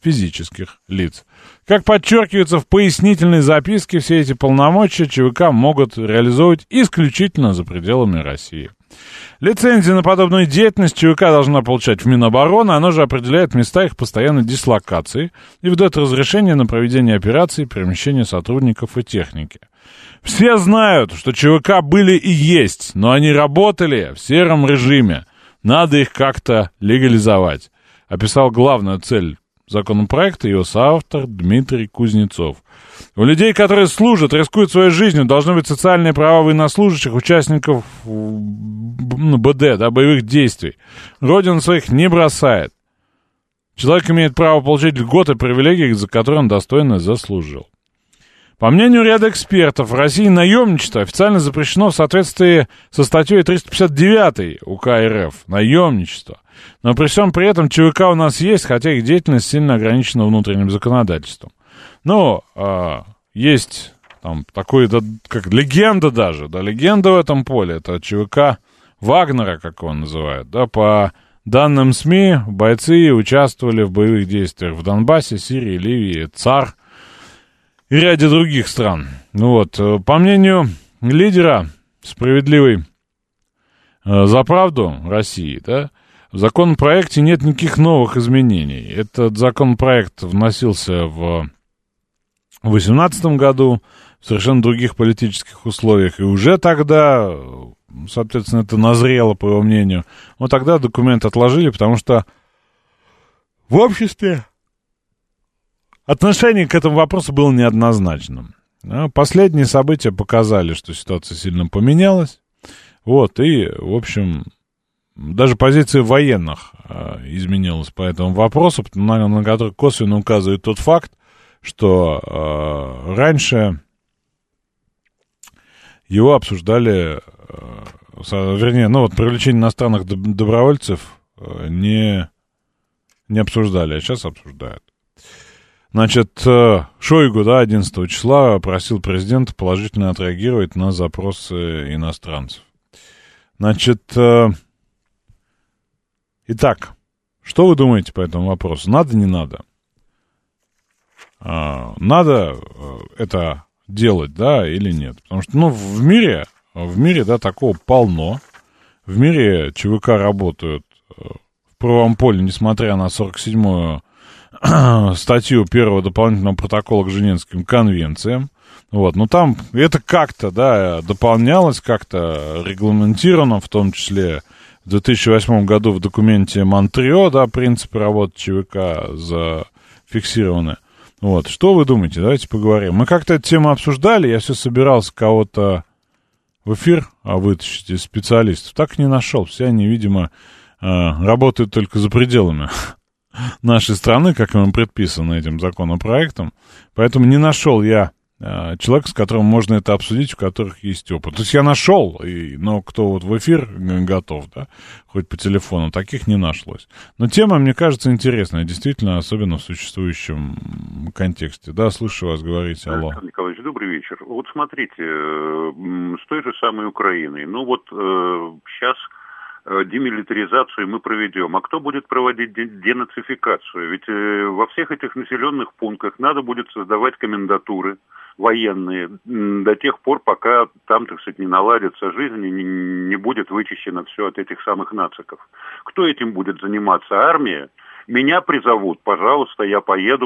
физических лиц. Как подчеркивается в пояснительной записке, все эти полномочия ЧВК могут реализовывать исключительно за пределами России. Лицензии на подобную деятельность ЧВК должна получать в Минобороны, оно же определяет места их постоянной дислокации и выдает разрешение на проведение операций, перемещение сотрудников и техники. Все знают, что ЧВК были и есть, но они работали в сером режиме. Надо их как-то легализовать. Описал главную цель законопроекта его соавтор Дмитрий Кузнецов. У людей, которые служат, рискуют своей жизнью, должны быть социальные права военнослужащих, участников БД, боевых действий. Родину своих не бросает. Человек имеет право получить льготы и привилегии, за которые он достойно заслужил. По мнению ряда экспертов, в России наемничество официально запрещено в соответствии со статьей 359 УК РФ. Наемничество. Но при всем при этом ЧВК у нас есть, хотя их деятельность сильно ограничена внутренним законодательством. Но есть там такой, как легенда даже, легенда в этом поле. Это ЧВК Вагнера, как его называют. По данным СМИ, бойцы участвовали в боевых действиях в Донбассе, Сирии, Ливии, ЦАР и ряде других стран. По мнению лидера «Справедливой за правду» России, в законопроекте нет никаких новых изменений. Этот законопроект вносился в 2018 году в совершенно других политических условиях, и уже тогда, соответственно, это назрело, по его мнению. Но тогда документ отложили, потому что в обществе отношение к этому вопросу было неоднозначным. Последние события показали, что ситуация сильно поменялась. И, в общем, даже позиция военных изменилась по этому вопросу, на который косвенно указывает тот факт, что раньше его обсуждали, привлечение иностранных добровольцев не обсуждали, а сейчас обсуждают. Шойгу, 11 числа просил президента положительно отреагировать на запросы иностранцев. Итак, что вы думаете по этому вопросу? Надо, не надо? Надо это делать, или нет? Потому что, в мире, такого полно. В мире ЧВК работают в правовом поле, несмотря на 47-ю статью первого дополнительного протокола к Женевским конвенциям. Но там это как-то, дополнялось, как-то регламентировано, в том числе в 2008 году в документе Монтрео, принципы работы ЧВК зафиксированы. Что вы думаете? Давайте поговорим. Мы как-то эту тему обсуждали, я все собирался кого-то в эфир вытащить из специалистов. Так и не нашел. Все они, видимо, работают только за пределами нашей страны, как им предписано этим законопроектом. Поэтому не нашел я человека, с которым можно это обсудить, у которых есть опыт. То есть я нашел, но кто в эфир готов, хоть по телефону, таких не нашлось. Но тема, мне кажется, интересная, действительно, особенно в существующем контексте. Слушаю вас, говорите, алло. Александр Николаевич, добрый вечер. Смотрите, с той же самой Украиной, сейчас демилитаризацию мы проведем. А кто будет проводить денацификацию? Ведь во всех этих населенных пунктах надо будет создавать комендатуры военные до тех пор, пока там, не наладится жизнь и не будет вычищено все от этих самых нациков. Кто этим будет заниматься? Армия? Меня призовут, пожалуйста, я поеду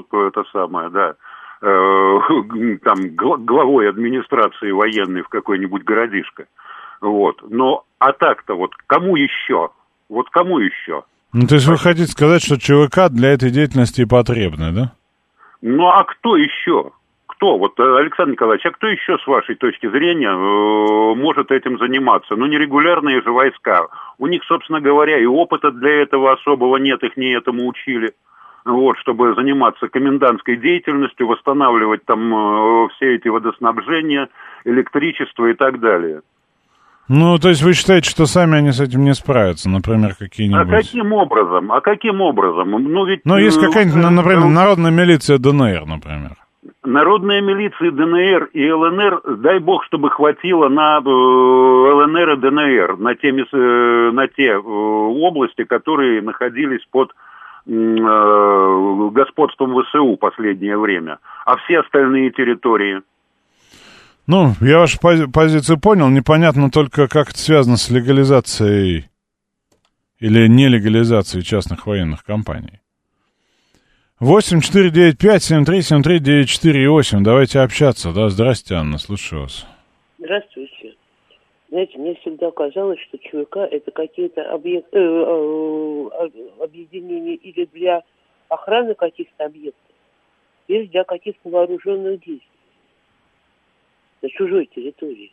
главой администрации военной в какой-нибудь городишко. А так-то кому еще? Кому еще? То есть вы хотите сказать, что ЧВК для этой деятельности и потребны, да? А кто еще? Кто? Александр Николаевич, а кто еще, с вашей точки зрения, может этим заниматься? Нерегулярные же войска. У них, собственно говоря, и опыта для этого особого нет, их не этому учили. Чтобы заниматься комендантской деятельностью, восстанавливать все эти водоснабжения, электричество и так далее. То есть вы считаете, что сами они с этим не справятся, например, какие-нибудь... А каким образом? Есть какая-нибудь, например, народная милиция ДНР, например. Народная милиция ДНР и ЛНР, дай бог, чтобы хватило на ЛНР и ДНР, на те области, которые находились под господством ВСУ последнее время, а все остальные территории? Ну, я вашу позицию понял, непонятно только, как это связано с легализацией или нелегализацией частных военных компаний. 8-495-73-73-94-8. Давайте общаться. Да, здрасте, Анна, слушаю вас. Здравствуйте. Знаете, мне всегда казалось, что ЧВК это какие-то объединения или для охраны каких-то объектов, или для каких-то вооруженных действий на чужой территории.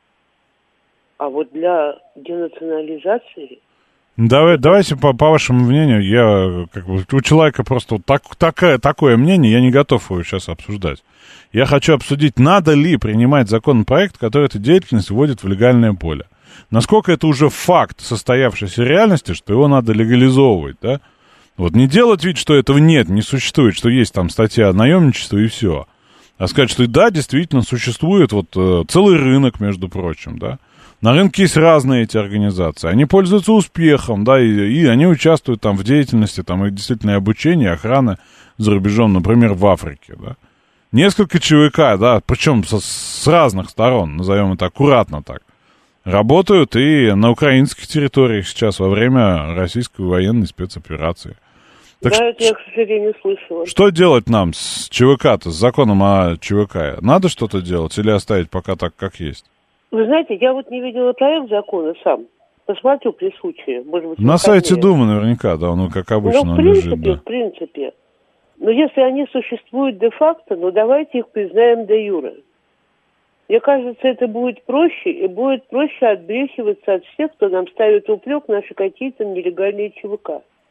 А вот для денационализации... Давайте по вашему мнению, я как бы у человека просто вот такое мнение, я не готов его сейчас обсуждать. Я хочу обсудить, надо ли принимать законопроект, который эту деятельность вводит в легальное поле. Насколько это уже факт состоявшейся реальности, что его надо легализовывать, да? Вот не делать вид, что этого нет, не существует, что есть там статья о наемничестве и все. А сказать, что да, действительно существует вот целый рынок, между прочим, да. На рынке есть разные эти организации, они пользуются успехом, да, и они участвуют там в деятельности, там, и действительно обучение, охраны за рубежом, например, в Африке, да. Несколько ЧВК, да, причем с разных сторон, назовем это аккуратно так, работают и на украинских территориях сейчас во время российской военной спецоперации. Так да, это я, к сожалению, слышала. Что делать нам с ЧВК-то, с законом о ЧВК? Надо что-то делать или оставить пока так, как есть? Вы знаете, я вот не видела проект закона сам. Посмотрю при случае. Может быть, на сайте Думы наверняка, да, он как обычно он лежит. Да. В принципе. Но если они существуют де-факто, ну давайте их признаем де-юре. Мне кажется, это будет проще, и будет проще отбрехиваться от всех, кто нам ставит упрек наши какие-то нелегальные ЧВК.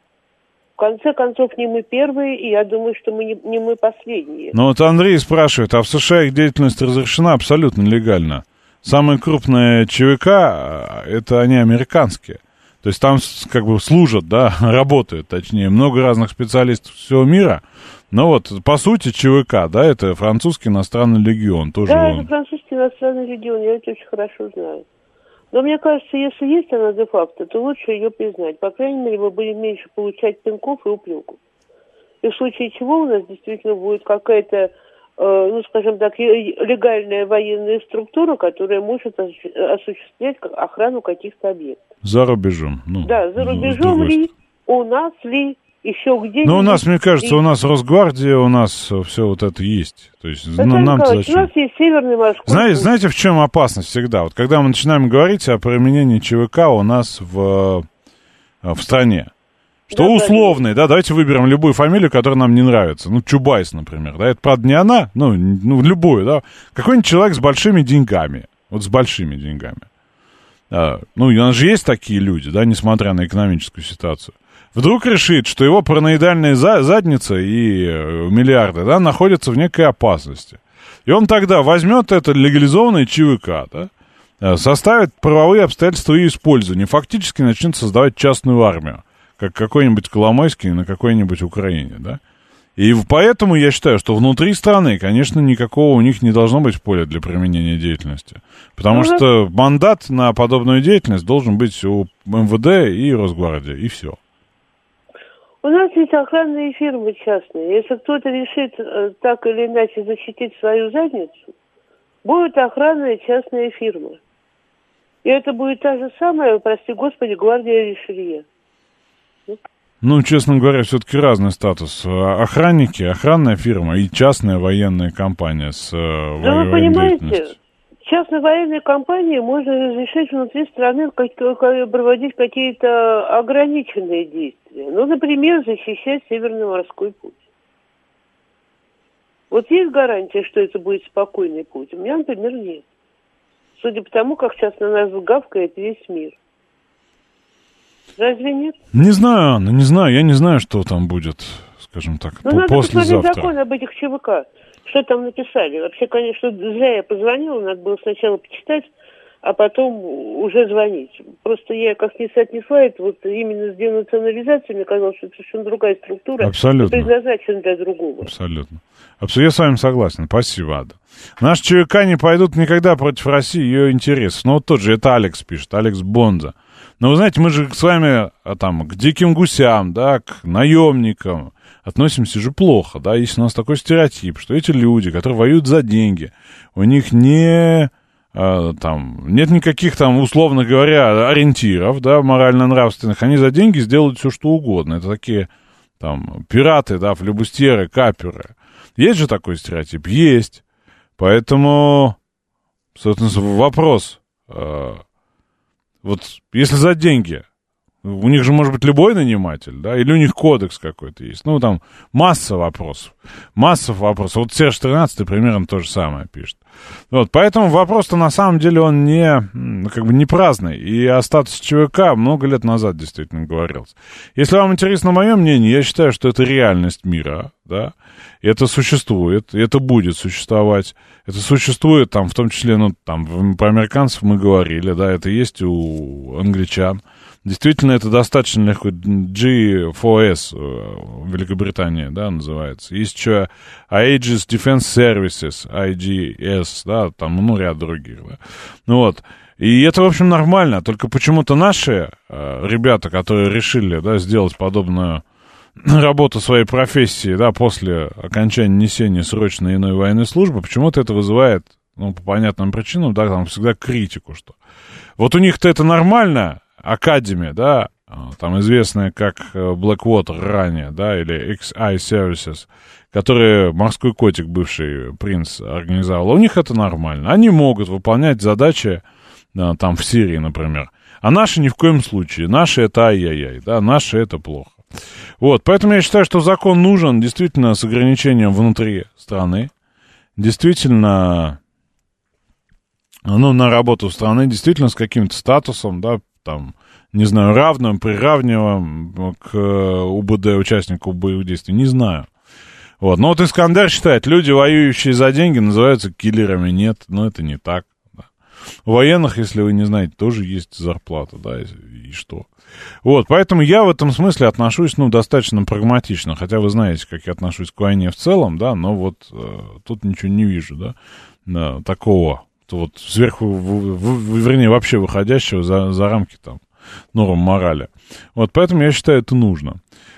В конце концов, не мы первые, и я думаю, что мы не мы последние. Ну вот Андрей спрашивает, а в США их деятельность разрешена абсолютно легально. Самые крупные ЧВК, это они американские. То есть там как бы служат, да, работают, точнее, много разных специалистов всего мира. Но вот, по сути, ЧВК, да, это французский иностранный легион. Тоже да, это французский иностранный легион, я это очень хорошо знаю. Но мне кажется, если есть она де-факто, то лучше ее признать. По крайней мере, мы будем меньше получать пинков и упреков. И в случае чего у нас действительно будет какая-то, ну, скажем так, легальная военная структура, которая может осуществлять охрану каких-то объектов. За рубежом. Ну, да, за рубежом ли, у нас ли, еще где-нибудь. Ну, у нас, мне кажется, у нас Росгвардия, у нас все вот это есть. То есть, нам у нас есть Северный морской. Знаете, в чем опасность всегда? Вот когда мы начинаем говорить о применении ЧВК у нас в стране. Что да, условный, да, давайте выберем любую фамилию, которая нам не нравится. Ну, Чубайс, например, да, это, правда, не она, ну любую, да. Какой-нибудь человек с большими деньгами, вот с большими деньгами. Ну, у нас же есть такие люди, да, несмотря на экономическую ситуацию. Вдруг решит, что его параноидальная задница и миллиарды, да, находятся в некой опасности. И он тогда возьмет это легализованное ЧВК, да, составит правовые обстоятельства и использования, фактически начнет создавать частную армию, как какой-нибудь Коломойский на какой-нибудь Украине, да. И поэтому я считаю, что внутри страны, конечно, никакого у них не должно быть поля для применения деятельности. Потому что мандат на подобную деятельность должен быть у МВД и Росгвардии, и все. У нас есть охранные фирмы частные. Если кто-то решит так или иначе защитить свою задницу, будет охранная частная фирма. И это будет та же самая, прости господи, гвардия Ришелье. Ну, честно говоря, все-таки разный статус. Охранники, охранная фирма и частная военная компания с военной деятельностью. Частной военной компании можно разрешить внутри страны проводить какие-то ограниченные действия. Ну, например, защищать Северный морской путь. Вот есть гарантия, что это будет спокойный путь? У меня, например, нет. Судя по тому, как сейчас на нас гавкает весь мир. Разве нет? Не знаю, Анна, не знаю. Я не знаю, что там будет, скажем так, послезавтра. Надо посмотреть закон об этих ЧВК. Что там написали? Вообще, конечно, зря я позвонила, надо было сначала почитать. а потом уже звонить. Просто я как не соотнесла это вот именно с денационализацией, мне казалось, что это совершенно другая структура. Абсолютно. Предназначена для другого. Абсолютно. Я с вами согласен. Спасибо, Ада. Наши ЧВК не пойдут никогда против России и ее интересов. Ну, вот тот же, это Алекс пишет, Алекс Бонза. Но вы знаете, мы же с вами там к диким гусям, да, к наемникам относимся же плохо, да. Есть у нас такой стереотип, что эти люди, которые воюют за деньги, у них нет никаких там, условно говоря, ориентиров, да, морально-нравственных. Они за деньги сделают все, что угодно. Это такие там пираты, да, флебустеры, каперы. Есть же такой стереотип? Есть. Поэтому, собственно, вопрос. Вот если за деньги, у них же может быть любой наниматель, да, или у них кодекс какой-то есть. Ну, там масса вопросов. Вот Серж 13 примерно то же самое пишет. Вот, поэтому вопрос-то на самом деле он не праздный. И о статусе ЧВК много лет назад действительно говорилось. Если вам интересно мое мнение, я считаю, что это реальность мира, да. Это существует, и это будет существовать. Это существует, там, в том числе, про американцев мы говорили, да, это есть у англичан. Действительно, это достаточно легко. G4S в Великобритании, да, называется. Есть еще Aegis Defense Services, IGS, да, там, ряд других, да. Вот. И это, в общем, нормально. Только почему-то наши ребята, которые решили, да, сделать подобную работу своей профессии, да, после окончания несения срочной иной военной службы, почему-то это вызывает, по понятным причинам, да, там всегда критику, что вот у них-то это нормально, Академия, да, там известная как Blackwater ранее, да, или XI Services, которые морской котик, бывший принц, организовал, у них это нормально. Они могут выполнять задачи, там, в Сирии, например. А наши ни в коем случае. Наши это ай-яй-яй, да, наши это плохо. Вот, поэтому я считаю, что закон нужен действительно с ограничением внутри страны, действительно, на работу страны, действительно с каким-то статусом, да, там, не знаю, равным, приравниваем к УБД, участнику боевых действий, не знаю. Вот, но вот Искандар считает, люди, воюющие за деньги, называются киллерами. Нет, это не так. Да. У военных, если вы не знаете, тоже есть зарплата, да, и что. Вот, поэтому я в этом смысле отношусь, достаточно прагматично, хотя вы знаете, как я отношусь к войне в целом, да, но вот тут ничего не вижу, да, такого, вот сверху, вернее, вообще выходящего за рамки там норм морали. Вот, поэтому я считаю, это нужно.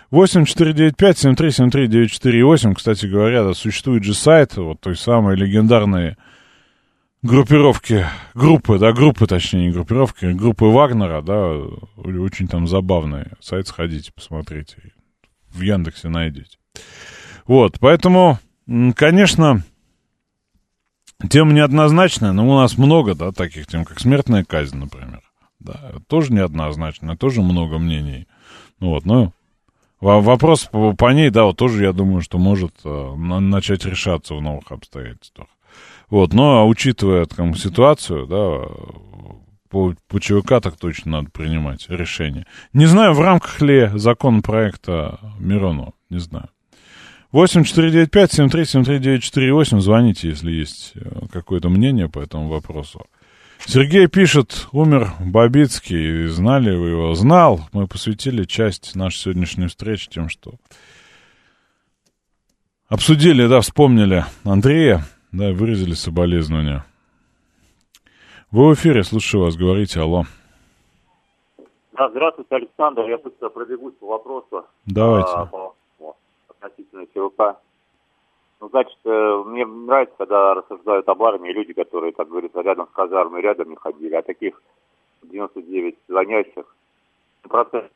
8495-7373-948, кстати говоря, да, существует же сайт вот той самой легендарной группы Вагнера, да, очень там забавный сайт, сходите, посмотрите, в Яндексе найдете. Вот, поэтому, конечно, тема неоднозначная, но у нас много, да, таких тем, как смертная казнь, например, да, тоже неоднозначная, тоже много мнений, вопрос по ней, да, вот тоже, я думаю, что может начать решаться в новых обстоятельствах. Вот, но учитывая там ситуацию, да, по ЧВК так точно надо принимать решение. Не знаю, в рамках ли законопроекта Миронова, не знаю. 8495-7373-948, звоните, если есть какое-то мнение по этому вопросу. Сергей пишет, умер Бабицкий, знали вы его? Знал, мы посвятили часть нашей сегодняшней встречи тем, что обсудили, да, вспомнили Андрея, да, выразили соболезнования. Вы в эфире, слушаю вас, говорите, алло. Да, здравствуйте, Александр, я быстро пробегусь по вопросу. Давайте. Относительно ЧВК. Значит, мне нравится, когда рассуждают об армии люди, которые, как говорится, рядом с казармой, рядом не ходили, а таких 99 звонящих процентов.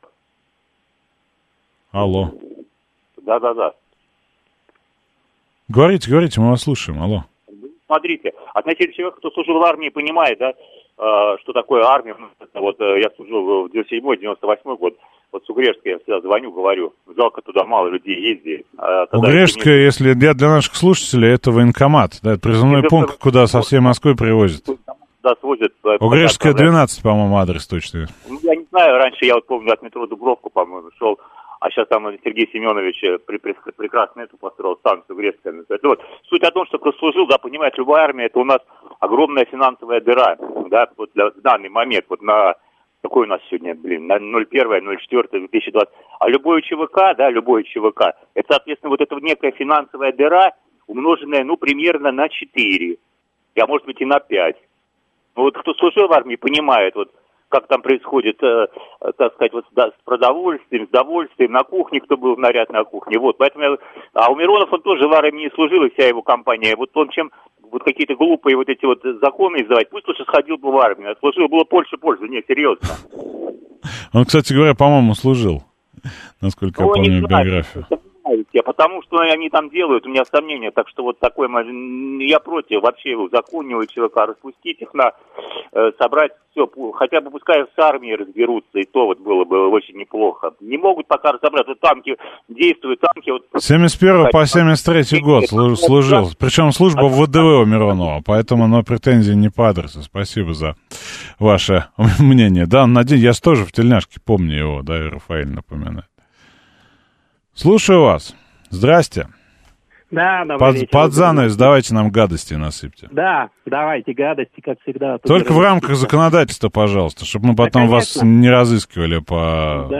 Алло. Да. Говорите, мы вас слушаем, алло. Смотрите, относительно человека, кто служил в армии, понимает, да, что такое армия. Вот я служил в 97-98 год. Вот с Угрешской я всегда звоню, говорю, жалко, туда мало людей ездит. Угрешская, если для наших слушателей, это военкомат, да, это призывной пункт, куда со всей Москвы привозят. Да, свозят. Угрешская, 12, по-моему, адрес точно. Я не знаю, раньше я вот помню от метро Дубровку, по-моему, шел, А сейчас там Сергей Семенович прекрасно эту построил станцию Грецкая. Вот. Суть о том, что прослужил, да, понимаете, любая армия, это у нас огромная финансовая дыра, да, вот в данный момент, вот на, какой у нас сегодня, на 01.04.2020, а любой ЧВК, это, соответственно, вот эта некая финансовая дыра, умноженная, примерно на 4, а может быть и на 5. Ну, вот кто служил в армии, понимает, вот, как там происходит, так сказать, вот с продовольствием, с довольствием, на кухне, кто был наряд на кухне, вот, поэтому а у Миронов он тоже в армии не служил, и вся его компания, вот он чем, вот какие-то глупые вот эти вот законы издавать, пусть лучше сходил бы в армию, служил, было больше пользы, нет, серьезно. Он, кстати говоря, по-моему, служил, насколько я помню биографию. Потому что они там делают, у меня сомнения, так что вот такое, я против вообще узаконивать ЧВК, распустить их, собрать все, хотя бы пускай с армией разберутся, и то вот было бы очень неплохо. Не могут пока разобрать, вот танки действуют, танки... Вот, с 71 по 73 год служил, причем служба в ВДВ у Миронова, поэтому, претензии не по адресу. Спасибо за ваше мнение. Да, я тоже в тельняшке помню его, да, и Рафаэль напоминает. Слушаю вас. Здрасте. Да, добрый вечер. Под занавес давайте нам гадости насыпьте. Да, давайте гадости, как всегда. Только в рамках законодательства, пожалуйста, чтобы мы потом вас не разыскивали по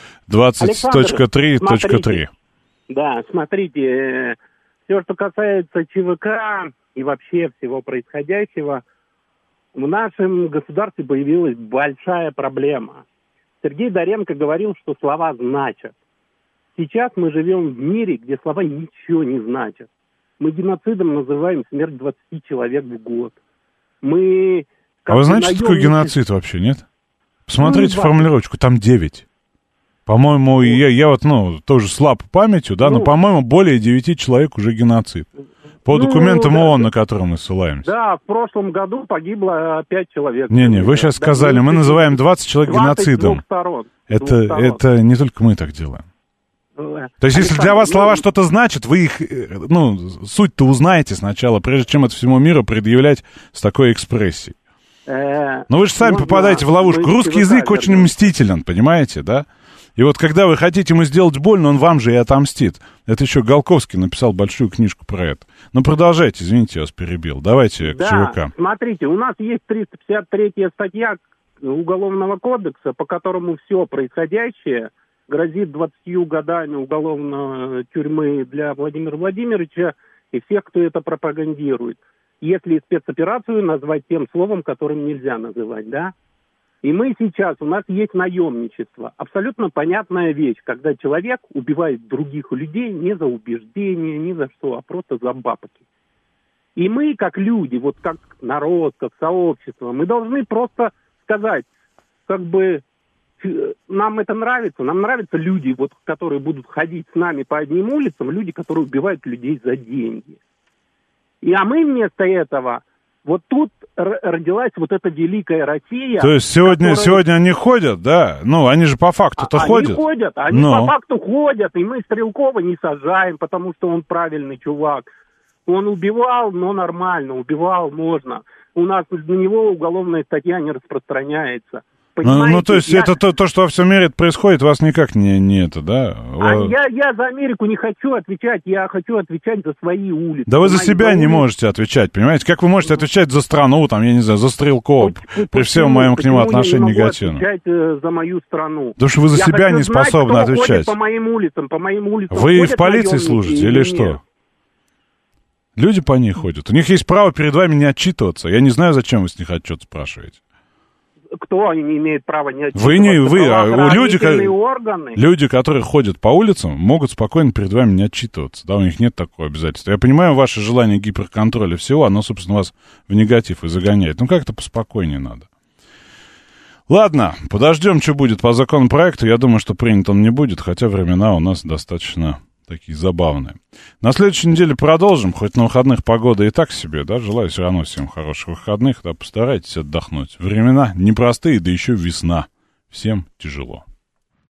20.3.3. Да, смотрите, все, что касается ЧВК и вообще всего происходящего, в нашем государстве появилась большая проблема. Сергей Доренко говорил, что слова значат. Сейчас мы живем в мире, где слова ничего не значат. Мы геноцидом называем смерть 20 человек в год. Мы... А вы знаете, что такое геноцид вообще, нет? Посмотрите формулировочку, там 9. По-моему, я вот, тоже слаб памятью, да, но, по-моему, более 9 человек уже геноцид. По документам ООН, на которые мы ссылаемся. Да, в прошлом году погибло 5 человек. Не-не, вы сейчас сказали, мы называем 20 человек геноцидом. Это не только мы так делаем. То есть, если для вас слова что-то значат, вы их, суть-то узнаете сначала, прежде чем это всему миру предъявлять с такой экспрессией. Но вы же сами попадаете в ловушку. Русский язык очень мстителен, понимаете, да? И вот когда вы хотите ему сделать больно, он вам же и отомстит. Это еще Голковский написал большую книжку про это. Ну, продолжайте, извините, я вас перебил. Давайте к ЧВК. Смотрите, у нас есть 353-я статья Уголовного кодекса, по которому все происходящее грозит 20 годами уголовной тюрьмы для Владимира Владимировича и всех, кто это пропагандирует. Если спецоперацию назвать тем словом, которым нельзя называть, да? И мы сейчас, у нас есть наемничество. Абсолютно понятная вещь, когда человек убивает других людей не за убеждения, ни за что, а просто за бабки. И мы, как люди, вот как народ, как сообщество, мы должны просто сказать, нам это нравится, нам нравятся люди, вот, которые будут ходить с нами по одним улицам, люди, которые убивают людей за деньги. А мы вместо этого, вот тут родилась вот эта великая Россия. То есть сегодня они ходят, да? Они же по факту-то ходят. Они по факту ходят, и мы Стрелкова не сажаем, потому что он правильный чувак. Он убивал, но нормально, убивал можно. У нас на него уголовная статья не распространяется. То есть это то, что во всем мире происходит, вас никак не это, да? Я за Америку не хочу отвечать, я хочу отвечать за свои улицы. Да вы за себя не можете отвечать, понимаете? Как вы можете отвечать за страну, там, я не знаю, за Стрелкова, при всем моем к нему отношении негативном? Я не могу отвечать за мою страну. Потому что вы за себя не способны отвечать. По моим улицам. Вы в полиции служите или что? Люди по ней ходят. У них есть право перед вами не отчитываться. Я не знаю, зачем вы с них отчет спрашиваете. Кто не имеет права не отчитываться? Люди, которые ходят по улицам, могут спокойно перед вами не отчитываться. Да, у них нет такого обязательства. Я понимаю ваше желание гиперконтроля всего, оно, собственно, вас в негатив и загоняет. Как-то поспокойнее надо. Ладно, подождем, что будет по законопроекту. Я думаю, что принят он не будет, хотя времена у нас достаточно такие забавные. На следующей неделе продолжим, хоть на выходных погода и так себе, да, желаю все равно всем хороших выходных, да, постарайтесь отдохнуть. Времена непростые, да еще весна. Всем тяжело.